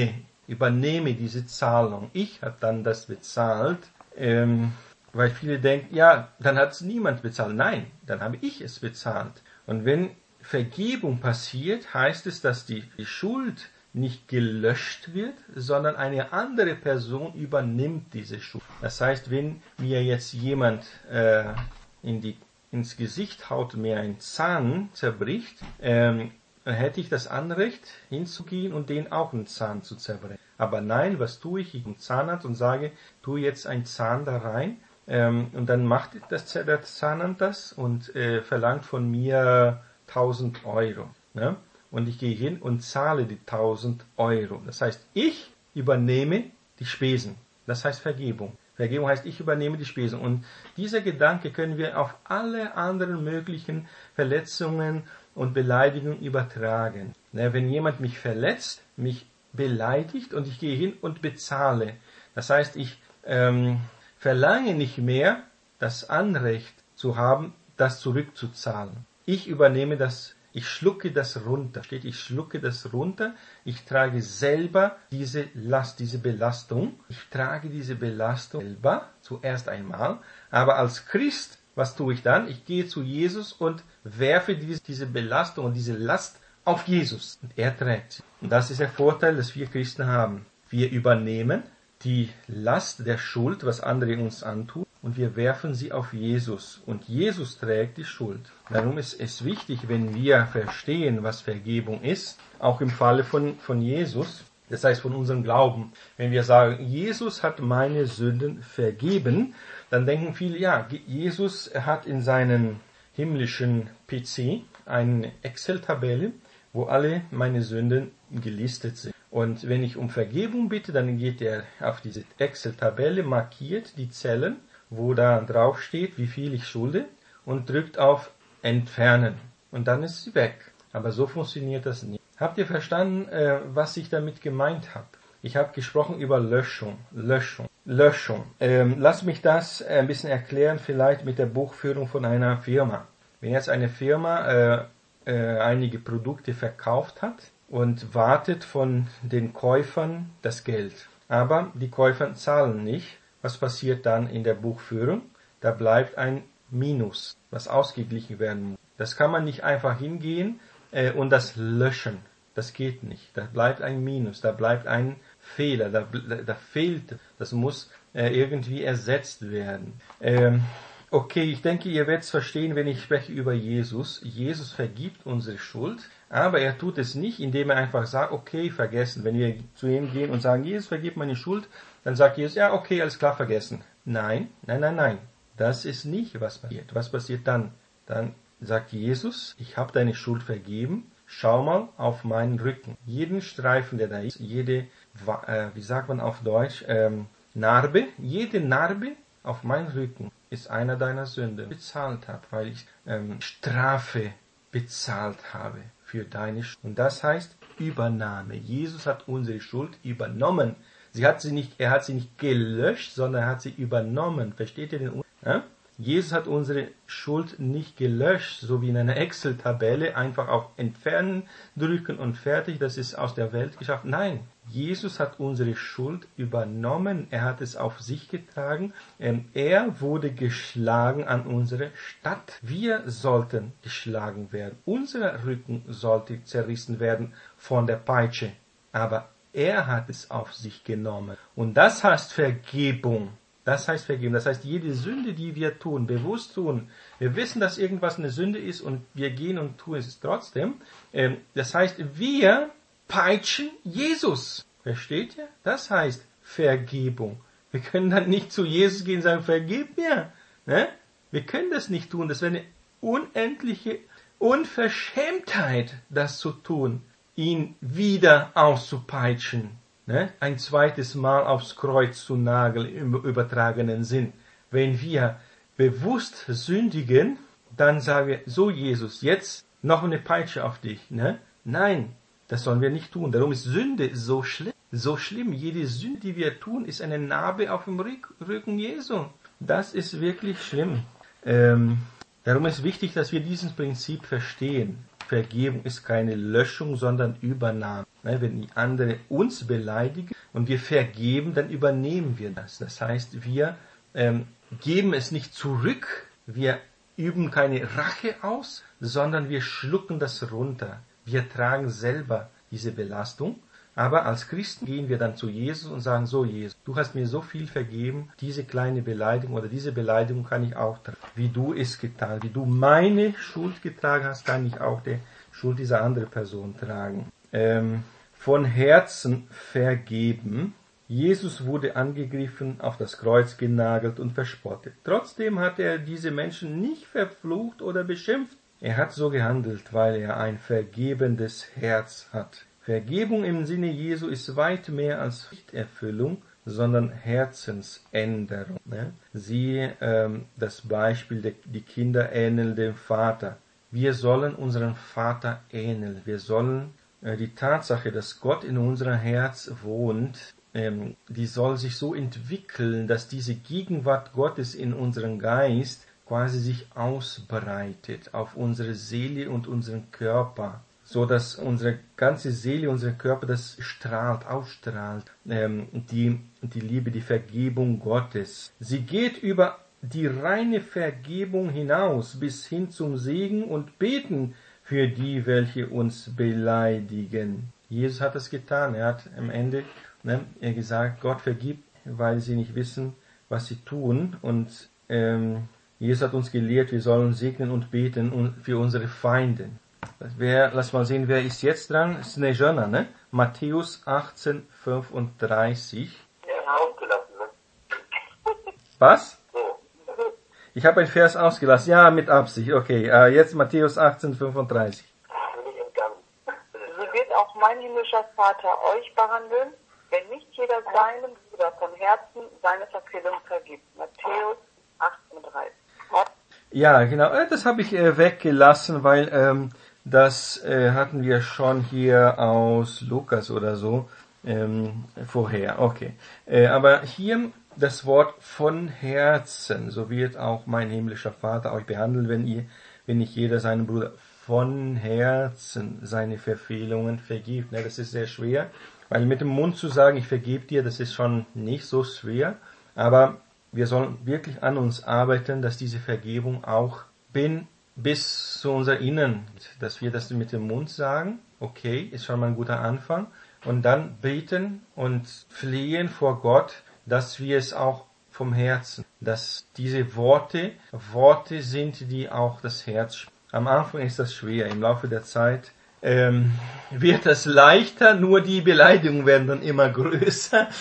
übernehme diese Zahlung. Ich habe dann das bezahlt, ähm, weil viele denken, ja, dann hat es niemand bezahlt. Nein, dann habe ich es bezahlt. Und wenn Vergebung passiert, heißt es, dass die, die Schuld nicht gelöscht wird, sondern eine andere Person übernimmt diese Schuld. Das heißt, wenn mir jetzt jemand äh, in die, ins Gesicht haut, mir ein Zahn zerbricht, ähm, dann hätte ich das Anrecht, hinzugehen und den auch einen Zahn zu zerbrechen. Aber nein, was tue ich? Ich gehe zum Zahnarzt und sage, tue jetzt einen Zahn da rein, ähm, und dann macht das, der Zahnarzt das und äh, verlangt von mir tausend Euro. Ne? Und ich gehe hin und zahle die tausend Euro. Das heißt, ich übernehme die Spesen. Das heißt Vergebung. Vergebung heißt, ich übernehme die Spesen. Und dieser Gedanke können wir auf alle anderen möglichen Verletzungen und Beleidigungen übertragen. Wenn jemand mich verletzt, mich beleidigt und ich gehe hin und bezahle. Das heißt, ich ähm, verlange nicht mehr das Anrecht zu haben, das zurückzuzahlen. Ich übernehme das. Ich schlucke das runter. Steht, ich schlucke das runter. Ich trage selber diese Last, diese Belastung. Ich trage diese Belastung selber, zuerst einmal. Aber als Christ, was tue ich dann? Ich gehe zu Jesus und werfe diese, diese Belastung und diese Last auf Jesus. Und er trägt sie. Und das ist der Vorteil, dass wir Christen haben. Wir übernehmen die Last der Schuld, was andere uns antun, und wir werfen sie auf Jesus. Und Jesus trägt die Schuld. Darum ist es wichtig, wenn wir verstehen, was Vergebung ist, auch im Falle von, von Jesus, das heißt von unserem Glauben. Wenn wir sagen, Jesus hat meine Sünden vergeben, dann denken viele, ja, Jesus hat in seinem himmlischen P C eine Excel-Tabelle, wo alle meine Sünden gelistet sind. Und wenn ich um Vergebung bitte, dann geht er auf diese Excel-Tabelle, markiert die Zellen, wo da drauf steht, wie viel ich schulde, und drückt auf Entfernen. Und dann ist sie weg. Aber so funktioniert das nicht. Habt ihr verstanden, äh, was ich damit gemeint habe? Ich habe gesprochen über Löschung, Löschung, Löschung. Ähm, lass mich das ein bisschen erklären, vielleicht mit der Buchführung von einer Firma. Wenn jetzt eine Firma äh, äh, einige Produkte verkauft hat und wartet von den Käufern das Geld, aber die Käufer zahlen nicht, was passiert dann in der Buchführung? Da bleibt ein Minus, was ausgeglichen werden muss. Das kann man nicht einfach hingehen äh, und das löschen. Das geht nicht. Da bleibt ein Minus, da bleibt ein Fehler, da, da fehlt, das muss äh, irgendwie ersetzt werden. Ähm, okay, ich denke, ihr werdet es verstehen, wenn ich spreche über Jesus. Jesus vergibt unsere Schuld, aber er tut es nicht, indem er einfach sagt, okay, vergessen. Wenn wir zu ihm gehen und sagen, Jesus, vergib meine Schuld, dann sagt Jesus, ja, okay, alles klar, vergessen. Nein, nein, nein, nein. Das ist nicht, was passiert. Was passiert dann? Dann sagt Jesus, ich habe deine Schuld vergeben, schau mal auf meinen Rücken. Jeden Streifen, der da ist, jede, äh, wie sagt man auf Deutsch, ähm, Narbe, jede Narbe auf meinen Rücken ist einer deiner Sünden bezahlt habe, weil ich ähm, Strafe bezahlt habe für deine Schuld. Und das heißt Übernahme. Jesus hat unsere Schuld übernommen. Sie hat sie nicht, er hat sie nicht gelöscht, sondern er hat sie übernommen. Versteht ihr den Unterschied? Ja? Jesus hat unsere Schuld nicht gelöscht, so wie in einer Excel-Tabelle, einfach auf Entfernen drücken und fertig, das ist aus der Welt geschafft. Nein, Jesus hat unsere Schuld übernommen, er hat es auf sich getragen, er wurde geschlagen an unsere Stadt. Wir sollten geschlagen werden, unser Rücken sollte zerrissen werden von der Peitsche, aber er hat es auf sich genommen. Und das heißt Vergebung. Das heißt Vergeben. Das heißt, jede Sünde, die wir tun, bewusst tun, wir wissen, dass irgendwas eine Sünde ist und wir gehen und tun es trotzdem. Das heißt, wir peitschen Jesus. Versteht ihr? Das heißt Vergebung. Wir können dann nicht zu Jesus gehen und sagen, vergib mir. Ne? Wir können das nicht tun. Das wäre eine unendliche Unverschämtheit, das zu tun, ihn wieder auszupeitschen. Ne? Ein zweites Mal aufs Kreuz zu nageln im übertragenen Sinn. Wenn wir bewusst sündigen, dann sagen wir, so Jesus, jetzt noch eine Peitsche auf dich. Ne? Nein, das sollen wir nicht tun. Darum ist Sünde so schlimm. So schlimm. Jede Sünde, die wir tun, ist eine Narbe auf dem Rücken Jesu. Das ist wirklich schlimm. Ähm, darum ist wichtig, dass wir dieses Prinzip verstehen. Vergebung ist keine Löschung, sondern Übernahme. Wenn die andere uns beleidigen und wir vergeben, dann übernehmen wir das. Das heißt, wir ähm, geben es nicht zurück, wir üben keine Rache aus, sondern wir schlucken das runter. Wir tragen selber diese Belastung. Aber als Christen gehen wir dann zu Jesus und sagen, so Jesus, du hast mir so viel vergeben, diese kleine Beleidigung oder diese Beleidigung kann ich auch tragen. Wie du es getan, wie du meine Schuld getragen hast, kann ich auch die Schuld dieser anderen Person tragen. Ähm, von Herzen vergeben. Jesus wurde angegriffen, auf das Kreuz genagelt und verspottet. Trotzdem hat er diese Menschen nicht verflucht oder beschimpft. Er hat so gehandelt, weil er ein vergebendes Herz hat. Vergebung im Sinne Jesu ist weit mehr als Pflichterfüllung, sondern Herzensänderung. Ne? Siehe ähm, das Beispiel, der, die Kinder ähneln dem Vater. Wir sollen unserem Vater ähneln. Wir sollen äh, die Tatsache, dass Gott in unserem Herz wohnt, ähm, die soll sich so entwickeln, dass diese Gegenwart Gottes in unserem Geist quasi sich ausbreitet auf unsere Seele und unseren Körper, so dass unsere ganze Seele, unser Körper das strahlt, ausstrahlt, ähm, die, die Liebe, die Vergebung Gottes. Sie geht über die reine Vergebung hinaus bis hin zum Segen und Beten für die, welche uns beleidigen. Jesus hat es getan. Er hat am Ende ne, er gesagt, Gott vergibt, weil sie nicht wissen, was sie tun. Und ähm, Jesus hat uns gelehrt, wir sollen segnen und beten für unsere Feinde. Wer, lass mal sehen, wer ist jetzt dran? Snejana, ne? Matthäus achtzehn fünfunddreißig. Ja, ausgelassen, ne? Was? So. Ich habe ein Vers ausgelassen. Ja, mit Absicht. Okay, äh, jetzt Matthäus achtzehn fünfunddreißig. Bin ich entgangen. So wird auch mein himmlischer Vater euch behandeln, wenn nicht jeder seinem Bruder von Herzen seine Verfehlung vergibt. Matthäus achtzehn dreißig. Ja, genau. Das habe ich äh, weggelassen, weil ähm, das äh, hatten wir schon hier aus Lukas oder so ähm, vorher. Okay. Äh, aber hier das Wort von Herzen. So wird auch mein himmlischer Vater euch behandeln, wenn ihr, wenn nicht jeder seinem Bruder von Herzen seine Verfehlungen vergibt. Ne, das ist sehr schwer, weil mit dem Mund zu sagen, ich vergebe dir, das ist schon nicht so schwer. Aber wir sollen wirklich an uns arbeiten, dass diese Vergebung auch bin, bis zu unser Innern, dass wir das mit dem Mund sagen, okay, ist schon mal ein guter Anfang, und dann beten und flehen vor Gott, dass wir es auch vom Herzen, dass diese Worte, Worte sind, die auch das Herz. Am Anfang ist das schwer, im Laufe der Zeit ähm, wird das leichter, nur die Beleidigungen werden dann immer größer,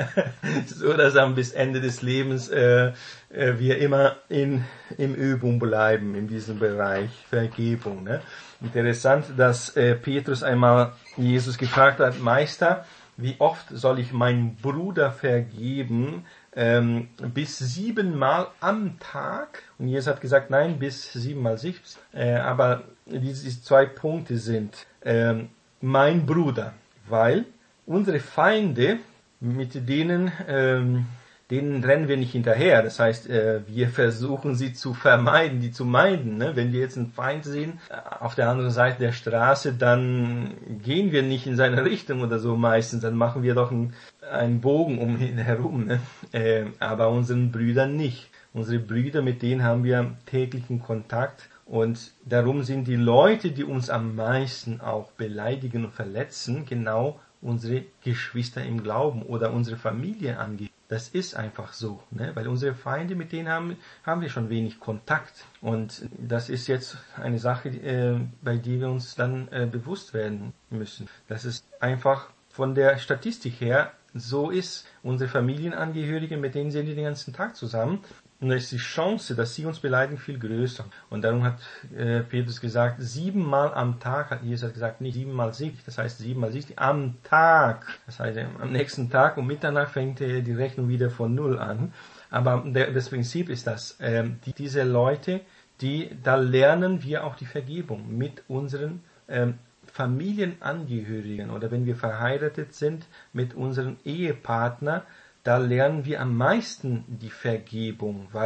so dass am bis Ende des Lebens äh, äh, wir immer in in Übung bleiben in diesem Bereich Vergebung. Ne? Interessant, dass äh, Petrus einmal Jesus gefragt hat, Meister, wie oft soll ich meinen Bruder vergeben? Ähm, bis siebenmal am Tag. Und Jesus hat gesagt, nein, bis siebenmal siebzig. Äh, aber diese zwei Punkte sind ähm, mein Bruder, weil unsere Feinde, mit denen ähm, denen rennen wir nicht hinterher. Das heißt, äh, wir versuchen sie zu vermeiden, die zu meiden. Ne? Wenn wir jetzt einen Feind sehen, auf der anderen Seite der Straße, dann gehen wir nicht in seine Richtung oder so meistens. Dann machen wir doch einen, einen Bogen um ihn herum. Ne? Äh, aber unseren Brüdern nicht. Unsere Brüder, mit denen haben wir täglichen Kontakt. Und darum sind die Leute, die uns am meisten auch beleidigen und verletzen, genau unsere Geschwister im Glauben oder unsere Familie angeht. Das ist einfach so, ne? Weil unsere Feinde, mit denen haben, haben wir schon wenig Kontakt. Und das ist jetzt eine Sache, äh, bei der wir uns dann äh, bewusst werden müssen. Dass es einfach von der Statistik her so ist, unsere Familienangehörigen, mit denen sind wir den ganzen Tag zusammen. Und da ist die Chance, dass sie uns beleidigen, viel größer. Und darum hat äh, Petrus gesagt, siebenmal am Tag, hat Jesus hat gesagt, nicht siebenmal siebzig, das heißt siebenmal siebzig am Tag. Das heißt, am nächsten Tag um Mitternacht fängt äh, die Rechnung wieder von Null an. Aber der, das Prinzip ist das, äh, die, diese Leute, die, da lernen wir auch die Vergebung mit unseren ähm, Familienangehörigen oder wenn wir verheiratet sind mit unserem Ehepartner, da lernen wir am meisten die Vergebung, weil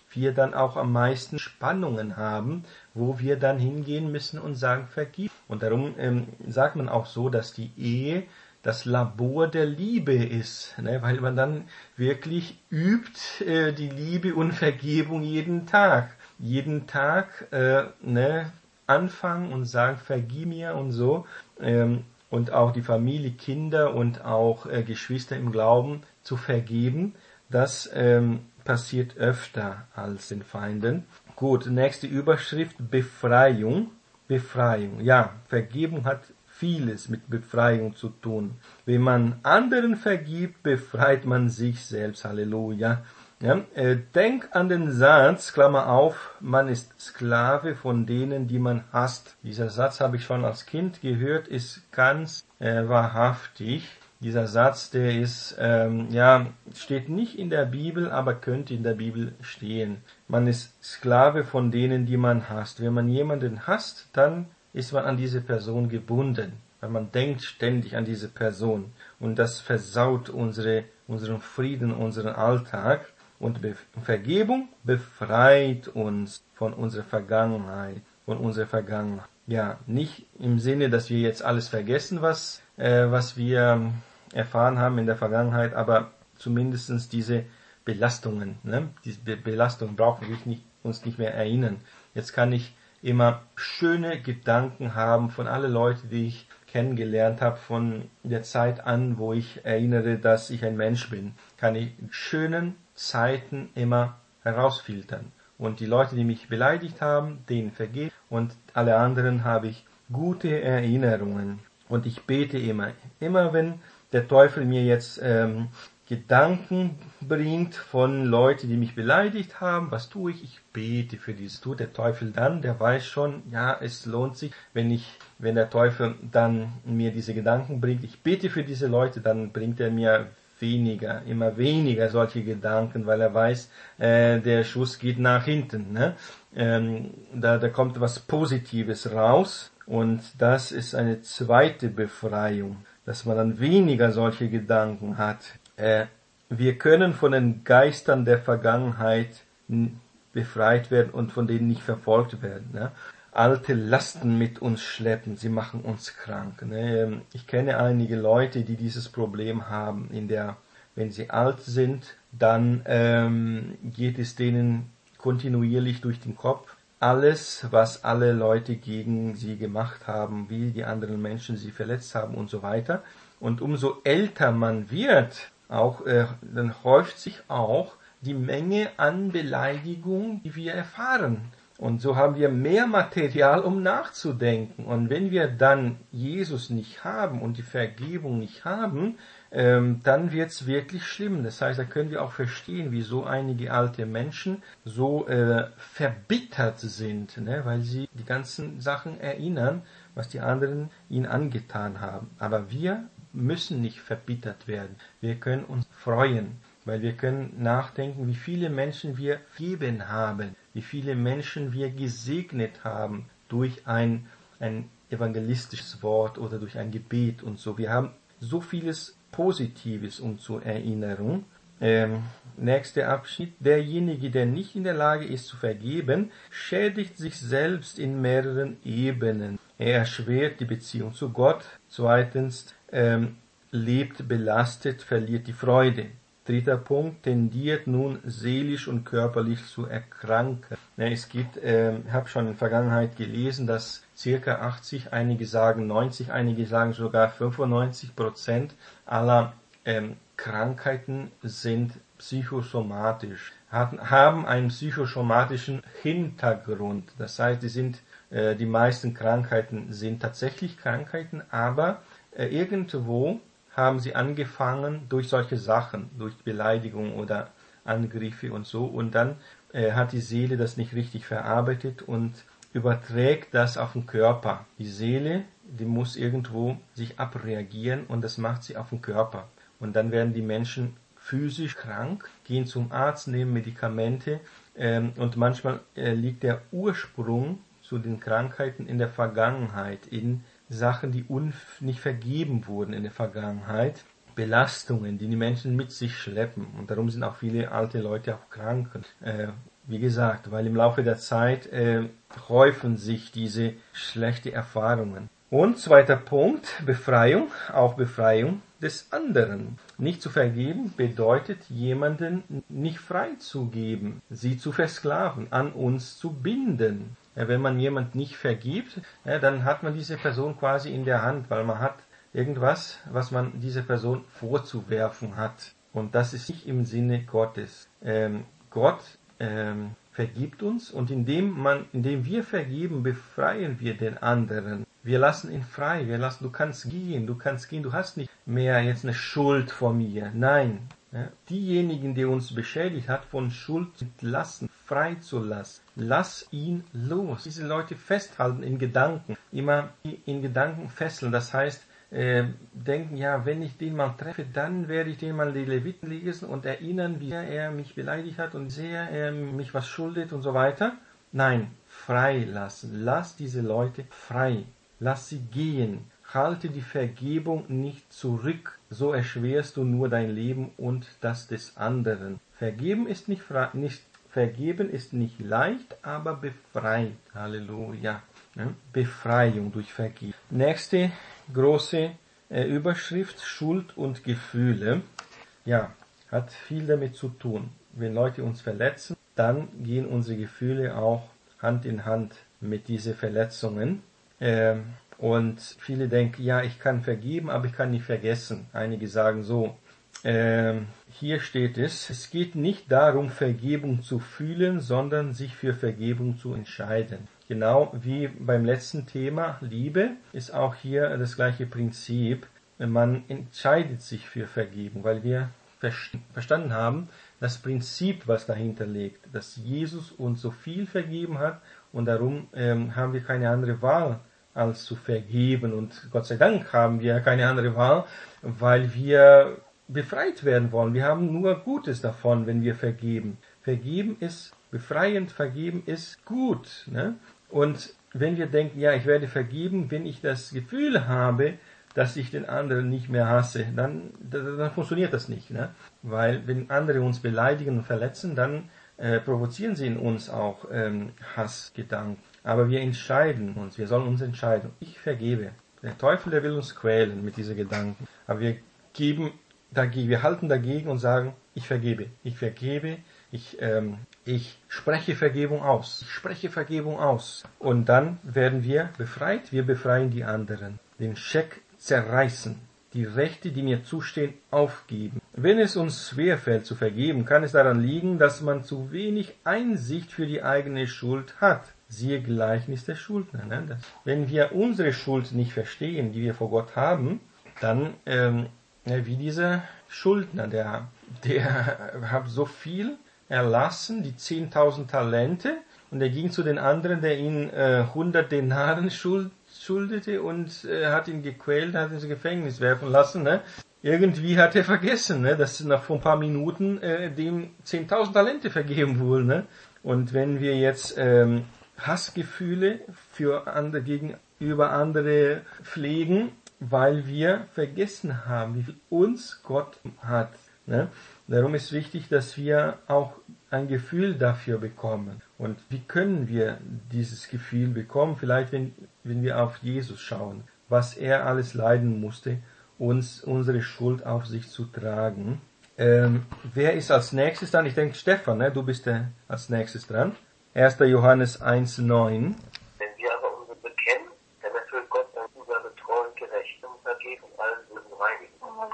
wir dann auch am meisten Spannungen haben, wo wir dann hingehen müssen und sagen, vergib. Und darum ähm, sagt man auch so, dass die Ehe das Labor der Liebe ist, ne? Weil man dann wirklich übt äh, die Liebe und Vergebung jeden Tag. Jeden Tag äh, ne, anfangen und sagen, vergib mir und so. Ähm, und auch die Familie, Kinder und auch äh, Geschwister im Glauben zu vergeben. Das ähm, passiert öfter als den Feinden. Gut, nächste Überschrift, Befreiung. Befreiung, ja, Vergebung hat vieles mit Befreiung zu tun. Wenn man anderen vergibt, befreit man sich selbst. Halleluja. Ja, äh, denk an den Satz, Klammer auf, man ist Sklave von denen, die man hasst. Dieser Satz habe ich schon als Kind gehört, ist ganz äh, wahrhaftig. Dieser Satz, der ist, ähm, ja, steht nicht in der Bibel, aber könnte in der Bibel stehen. Man ist Sklave von denen, die man hasst. Wenn man jemanden hasst, dann ist man an diese Person gebunden, weil man denkt ständig an diese Person. Und das versaut unsere, unseren Frieden, unseren Alltag. Und Be- Vergebung befreit uns von unserer Vergangenheit, von unserer Vergangenheit. Ja, nicht im Sinne, dass wir jetzt alles vergessen, was, äh, was wir erfahren haben in der Vergangenheit, aber zumindestens diese Belastungen, ne? Diese Be- Belastungen brauchen wir nicht, uns nicht mehr erinnern. Jetzt kann ich immer schöne Gedanken haben von allen Leuten, die ich kennengelernt habe, von der Zeit an, wo ich erinnere, dass ich ein Mensch bin, kann ich in schönen Zeiten immer herausfiltern. Und die Leute, die mich beleidigt haben, denen vergebe, und alle anderen habe ich gute Erinnerungen. Und ich bete immer, immer wenn der Teufel mir jetzt ähm, Gedanken bringt von Leuten, die mich beleidigt haben, was tue ich? Ich bete für dieses. Tut der Teufel dann, der weiß schon, ja, es lohnt sich, wenn ich, wenn der Teufel dann mir diese Gedanken bringt, ich bete für diese Leute, dann bringt er mir weniger, immer weniger solche Gedanken, weil er weiß, äh, der Schuss geht nach hinten, ne? Ähm, da, da kommt was Positives raus, und das ist eine zweite Befreiung, dass man dann weniger solche Gedanken hat. Äh, wir können von den Geistern der Vergangenheit befreit werden und von denen nicht verfolgt werden, ne? Alte Lasten mit uns schleppen, sie machen uns krank. Ne? Ich kenne einige Leute, die dieses Problem haben. In der, wenn sie alt sind, dann ähm, geht es denen kontinuierlich durch den Kopf. Alles, was alle Leute gegen sie gemacht haben, wie die anderen Menschen sie verletzt haben und so weiter. Und umso älter man wird, auch äh, dann häuft sich auch die Menge an Beleidigungen, die wir erfahren. Und so haben wir mehr Material, um nachzudenken. Und wenn wir dann Jesus nicht haben und die Vergebung nicht haben, ähm, dann wird's wirklich schlimm. Das heißt, da können wir auch verstehen, wieso einige alte Menschen so äh, verbittert sind, ne? Weil sie die ganzen Sachen erinnern, was die anderen ihnen angetan haben. Aber wir müssen nicht verbittert werden. Wir können uns freuen, weil wir können nachdenken, wie viele Menschen wir vergeben haben, wie viele Menschen wir gesegnet haben durch ein, ein evangelistisches Wort oder durch ein Gebet und so. Wir haben so vieles Positives um zur Erinnerung. Ähm, nächster Abschnitt. Derjenige, der nicht in der Lage ist zu vergeben, schädigt sich selbst in mehreren Ebenen. Er erschwert die Beziehung zu Gott. Zweitens, ähm, lebt belastet, verliert die Freude. Dritter Punkt, tendiert nun seelisch und körperlich zu erkranken. Es gibt, äh, ich habe schon in der Vergangenheit gelesen, dass circa achtzig, einige sagen neunzig, einige sagen sogar fünfundneunzig Prozent aller ähm, Krankheiten sind psychosomatisch, haben, haben einen psychosomatischen Hintergrund. Das heißt, die sind, äh, die meisten Krankheiten sind tatsächlich Krankheiten, aber äh, irgendwo haben sie angefangen durch solche Sachen, durch Beleidigung oder Angriffe und so, und dann äh, hat die Seele das nicht richtig verarbeitet und überträgt das auf den Körper. Die Seele, die muss irgendwo sich abreagieren, und das macht sie auf den Körper. Und dann werden die Menschen physisch krank, gehen zum Arzt, nehmen Medikamente, ähm, und manchmal äh, liegt der Ursprung zu den Krankheiten in der Vergangenheit, in Sachen, die unf- nicht vergeben wurden in der Vergangenheit, Belastungen, die die Menschen mit sich schleppen. Und darum sind auch viele alte Leute auch krank. Äh, Wie gesagt, weil im Laufe der Zeit äh, häufen sich diese schlechten Erfahrungen. Und zweiter Punkt, Befreiung, auch Befreiung des anderen. Nicht zu vergeben bedeutet, jemanden nicht freizugeben, sie zu versklaven, an uns zu binden. Ja, wenn man jemand nicht vergibt, ja, dann hat man diese Person quasi in der Hand, weil man hat irgendwas, was man dieser Person vorzuwerfen hat. Und das ist nicht im Sinne Gottes. Ähm, Gott ähm, vergibt uns und indem man, indem wir vergeben, befreien wir den anderen. Wir lassen ihn frei. Wir lassen, du kannst gehen, du kannst gehen. Du hast nicht mehr jetzt eine Schuld vor mir. Nein. Ja, diejenigen, die uns beschädigt hat, von Schuld entlassen, freizulassen. Lass ihn los. Diese Leute festhalten in Gedanken. Immer in Gedanken fesseln. Das heißt, Äh, denken, ja, wenn ich den mal treffe, dann werde ich den mal die Leviten lesen und erinnern, wie er mich beleidigt hat und sehr er mich was schuldet und so weiter. Nein, frei lassen. Lass diese Leute frei. Lass sie gehen. Halte die Vergebung nicht zurück. So erschwerst du nur dein Leben und das des anderen. Vergeben ist nicht frei, nicht, vergeben ist nicht leicht, aber befreit. Halleluja. Ja? Befreiung durch Vergebung. Nächste große äh, Überschrift, Schuld und Gefühle. Ja, hat viel damit zu tun. Wenn Leute uns verletzen, dann gehen unsere Gefühle auch Hand in Hand mit diesen Verletzungen. Ähm, und viele denken, ja, ich kann vergeben, aber ich kann nicht vergessen. Einige sagen so, ähm, hier steht es, es geht nicht darum, Vergebung zu fühlen, sondern sich für Vergebung zu entscheiden. Genau wie beim letzten Thema, Liebe, ist auch hier das gleiche Prinzip. Man entscheidet sich für Vergebung, weil wir verstanden haben, das Prinzip, was dahinter liegt, dass Jesus uns so viel vergeben hat und darum ähm, haben wir keine andere Wahl, als zu vergeben. Und Gott sei Dank haben wir keine andere Wahl, weil wir befreit werden wollen. Wir haben nur Gutes davon, wenn wir vergeben. Vergeben ist befreiend, vergeben ist gut, ne? Und wenn wir denken, ja, ich werde vergeben, wenn ich das Gefühl habe, dass ich den anderen nicht mehr hasse, dann, dann funktioniert das nicht, ne? Weil wenn andere uns beleidigen und verletzen, dann äh, provozieren sie in uns auch ähm, Hassgedanken. Aber wir entscheiden uns, wir sollen uns entscheiden. Ich vergebe. Der Teufel, der will uns quälen mit diesen Gedanken. Aber wir geben dagegen, wir halten dagegen und sagen, ich vergebe, ich vergebe, ich, ähm, ich spreche Vergebung aus, ich spreche Vergebung aus. Und dann werden wir befreit, wir befreien die anderen. Den Scheck zerreißen, die Rechte, die mir zustehen, aufgeben. Wenn es uns schwerfällt zu vergeben, kann es daran liegen, dass man zu wenig Einsicht für die eigene Schuld hat. Siehe Gleichnis der Schuldner. Ne? Das, wenn wir unsere Schuld nicht verstehen, die wir vor Gott haben, dann ähm, wie dieser Schuldner, der, der hat so viel erlassen, die zehntausend Talente, und er ging zu den anderen, der ihn äh, hundert Denaren schuld, schuldete und äh, hat ihn gequält, hat ihn ins Gefängnis werfen lassen. Ne? Irgendwie hat er vergessen, ne? dass nach vor ein paar Minuten äh, dem zehntausend Talente vergeben wurden. Ne? Und wenn wir jetzt ähm, Hassgefühle für andere, gegenüber andere pflegen, weil wir vergessen haben, wie viel uns Gott hat. Ne? Darum ist wichtig, dass wir auch ein Gefühl dafür bekommen. Und wie können wir dieses Gefühl bekommen? Vielleicht, wenn, wenn wir auf Jesus schauen, was er alles leiden musste, uns unsere Schuld auf sich zu tragen. Ähm, wer ist als nächstes dran? Ich denke, Stefan, ne? Du bist der als nächstes dran. erster Johannes eins neun. Wenn wir aber unsere bekennen, dann erfüllt Gott sein Zusage treu und gerecht und vergeht uns allen Sünden reinigen.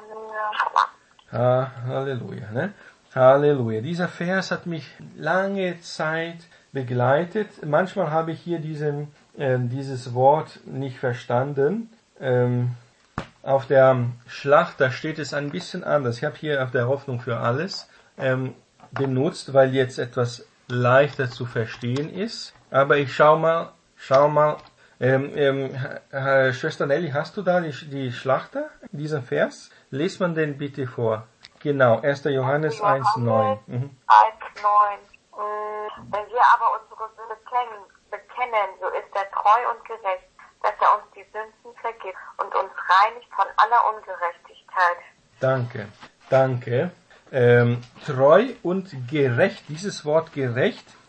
Ha, Halleluja, ne? Halleluja. Dieser Vers hat mich lange Zeit begleitet. Manchmal habe ich hier diesen, äh, dieses Wort nicht verstanden. Ähm, auf der Schlachter steht es ein bisschen anders. Ich habe hier auf der Hoffnung für alles ähm, benutzt, weil jetzt etwas leichter zu verstehen ist. Aber ich schau mal, schau mal. Ähm, ähm, äh, Schwester Nelly, hast du da die, die Schlachter, diesen Vers? Lest man den bitte vor. Genau, erster Johannes eins neun. Mhm. eins neun. Wenn wir aber unsere Sünde bekennen, bekennen, so ist er treu und gerecht, dass er uns die Sünden vergibt und uns reinigt von aller Ungerechtigkeit. Danke, danke. Ähm, treu und gerecht, dieses Wort gerecht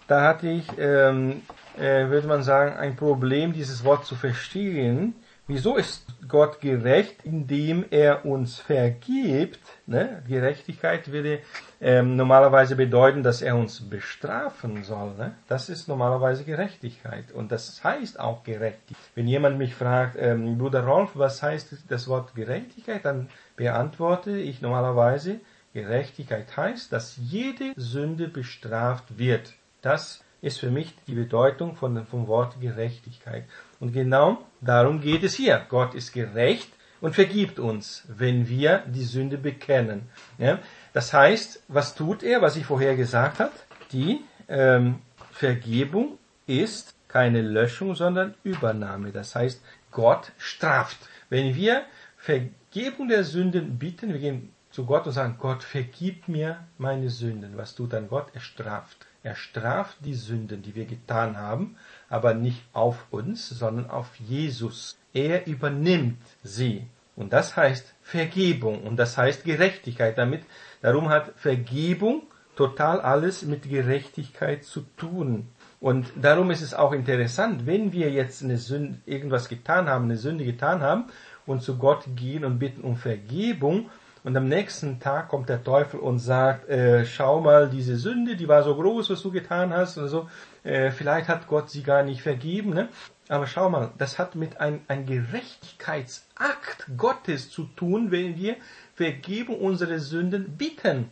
da hatte ich, ähm, äh, würde man sagen, ein Problem, dieses Wort zu verstehen. Wieso ist Gott gerecht, indem er uns vergibt? Ne? Gerechtigkeit würde ähm, normalerweise bedeuten, dass er uns bestrafen soll. Ne? Das ist normalerweise Gerechtigkeit. Und das heißt auch Gerechtigkeit. Wenn jemand mich fragt, ähm, Bruder Rolf, was heißt das Wort Gerechtigkeit? Dann beantworte ich normalerweise, Gerechtigkeit heißt, dass jede Sünde bestraft wird. Das ist für mich die Bedeutung von, vom Wort Gerechtigkeit. Und genau darum geht es hier. Gott ist gerecht und vergibt uns, wenn wir die Sünde bekennen. Ja? Das heißt, was tut er, was ich vorher gesagt habe? Die ähm, Vergebung ist keine Löschung, sondern Übernahme. Das heißt, Gott straft. Wenn wir Vergebung der Sünden bitten, wir gehen zu Gott und sagen, Gott, vergib mir meine Sünden. Was tut dann Gott? Er straft. Er straft die Sünden, die wir getan haben, aber nicht auf uns, sondern auf Jesus. Er übernimmt sie. Und das heißt Vergebung und das heißt Gerechtigkeit. Damit, darum hat Vergebung total alles mit Gerechtigkeit zu tun. Und darum ist es auch interessant, wenn wir jetzt eine Sünde, irgendwas getan haben, eine Sünde getan haben und zu Gott gehen und bitten um Vergebung, und am nächsten Tag kommt der Teufel und sagt, äh, schau mal, diese Sünde, die war so groß, was du getan hast und so. Äh, vielleicht hat Gott sie gar nicht vergeben. Ne? Aber schau mal, das hat mit einem ein Gerechtigkeitsakt Gottes zu tun, wenn wir Vergebung unserer Sünden bitten.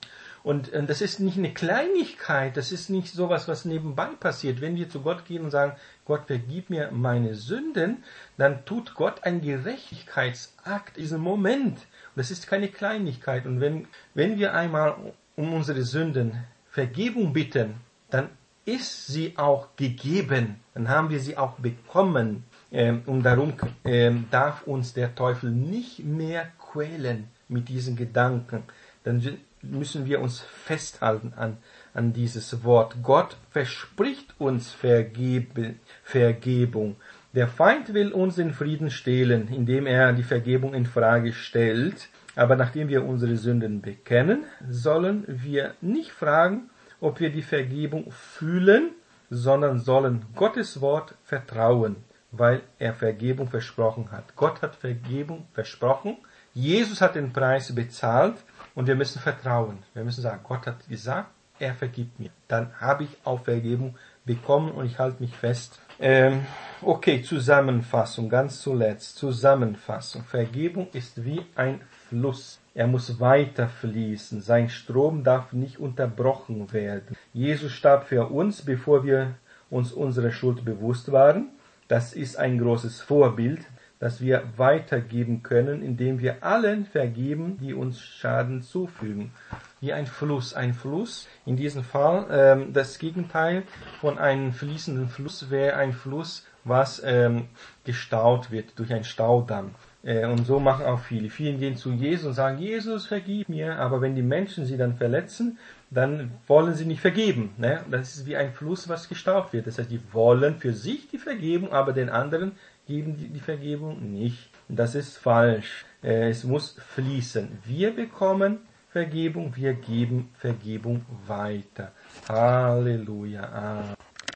Und äh, das ist nicht eine Kleinigkeit, das ist nicht sowas, was nebenbei passiert. Wenn wir zu Gott gehen und sagen, Gott, vergib mir meine Sünden, dann tut Gott einen Gerechtigkeitsakt in diesem Moment. Das ist keine Kleinigkeit. Und wenn, wenn wir einmal um unsere Sünden Vergebung bitten, dann ist sie auch gegeben. Dann haben wir sie auch bekommen. Ähm, und darum ähm, darf uns der Teufel nicht mehr quälen mit diesen Gedanken. Dann müssen wir uns festhalten an, an dieses Wort. Gott verspricht uns Vergebe, Vergebung. Der Feind will uns den Frieden stehlen, indem er die Vergebung in Frage stellt. Aber nachdem wir unsere Sünden bekennen, sollen wir nicht fragen, ob wir die Vergebung fühlen, sondern sollen Gottes Wort vertrauen, weil er Vergebung versprochen hat. Gott hat Vergebung versprochen. Jesus hat den Preis bezahlt und wir müssen vertrauen. Wir müssen sagen, Gott hat gesagt, er vergibt mir. Dann habe ich auch Vergebung bekommen und ich halte mich fest. Ähm, okay, Zusammenfassung, ganz zuletzt. Zusammenfassung. Vergebung ist wie ein Fluss. Er muss weiter fließen. Sein Strom darf nicht unterbrochen werden. Jesus starb für uns, bevor wir uns unserer Schuld bewusst waren. Das ist ein großes Vorbild, das wir weitergeben können, indem wir allen vergeben, die uns Schaden zufügen. Wie ein Fluss. Ein Fluss, in diesem Fall, ähm, das Gegenteil von einem fließenden Fluss wäre ein Fluss, was ähm, gestaut wird durch einen Staudamm. Äh, und so machen auch viele. Viele gehen zu Jesus und sagen, Jesus, vergib mir. Aber wenn die Menschen sie dann verletzen, dann wollen sie nicht vergeben. Ne? Das ist wie ein Fluss, was gestaut wird. Das heißt, die wollen für sich die Vergebung, aber den anderen geben die, die Vergebung nicht. Das ist falsch. Äh, es muss fließen. Wir bekommen Vergebung, wir geben Vergebung weiter. Halleluja. Amen.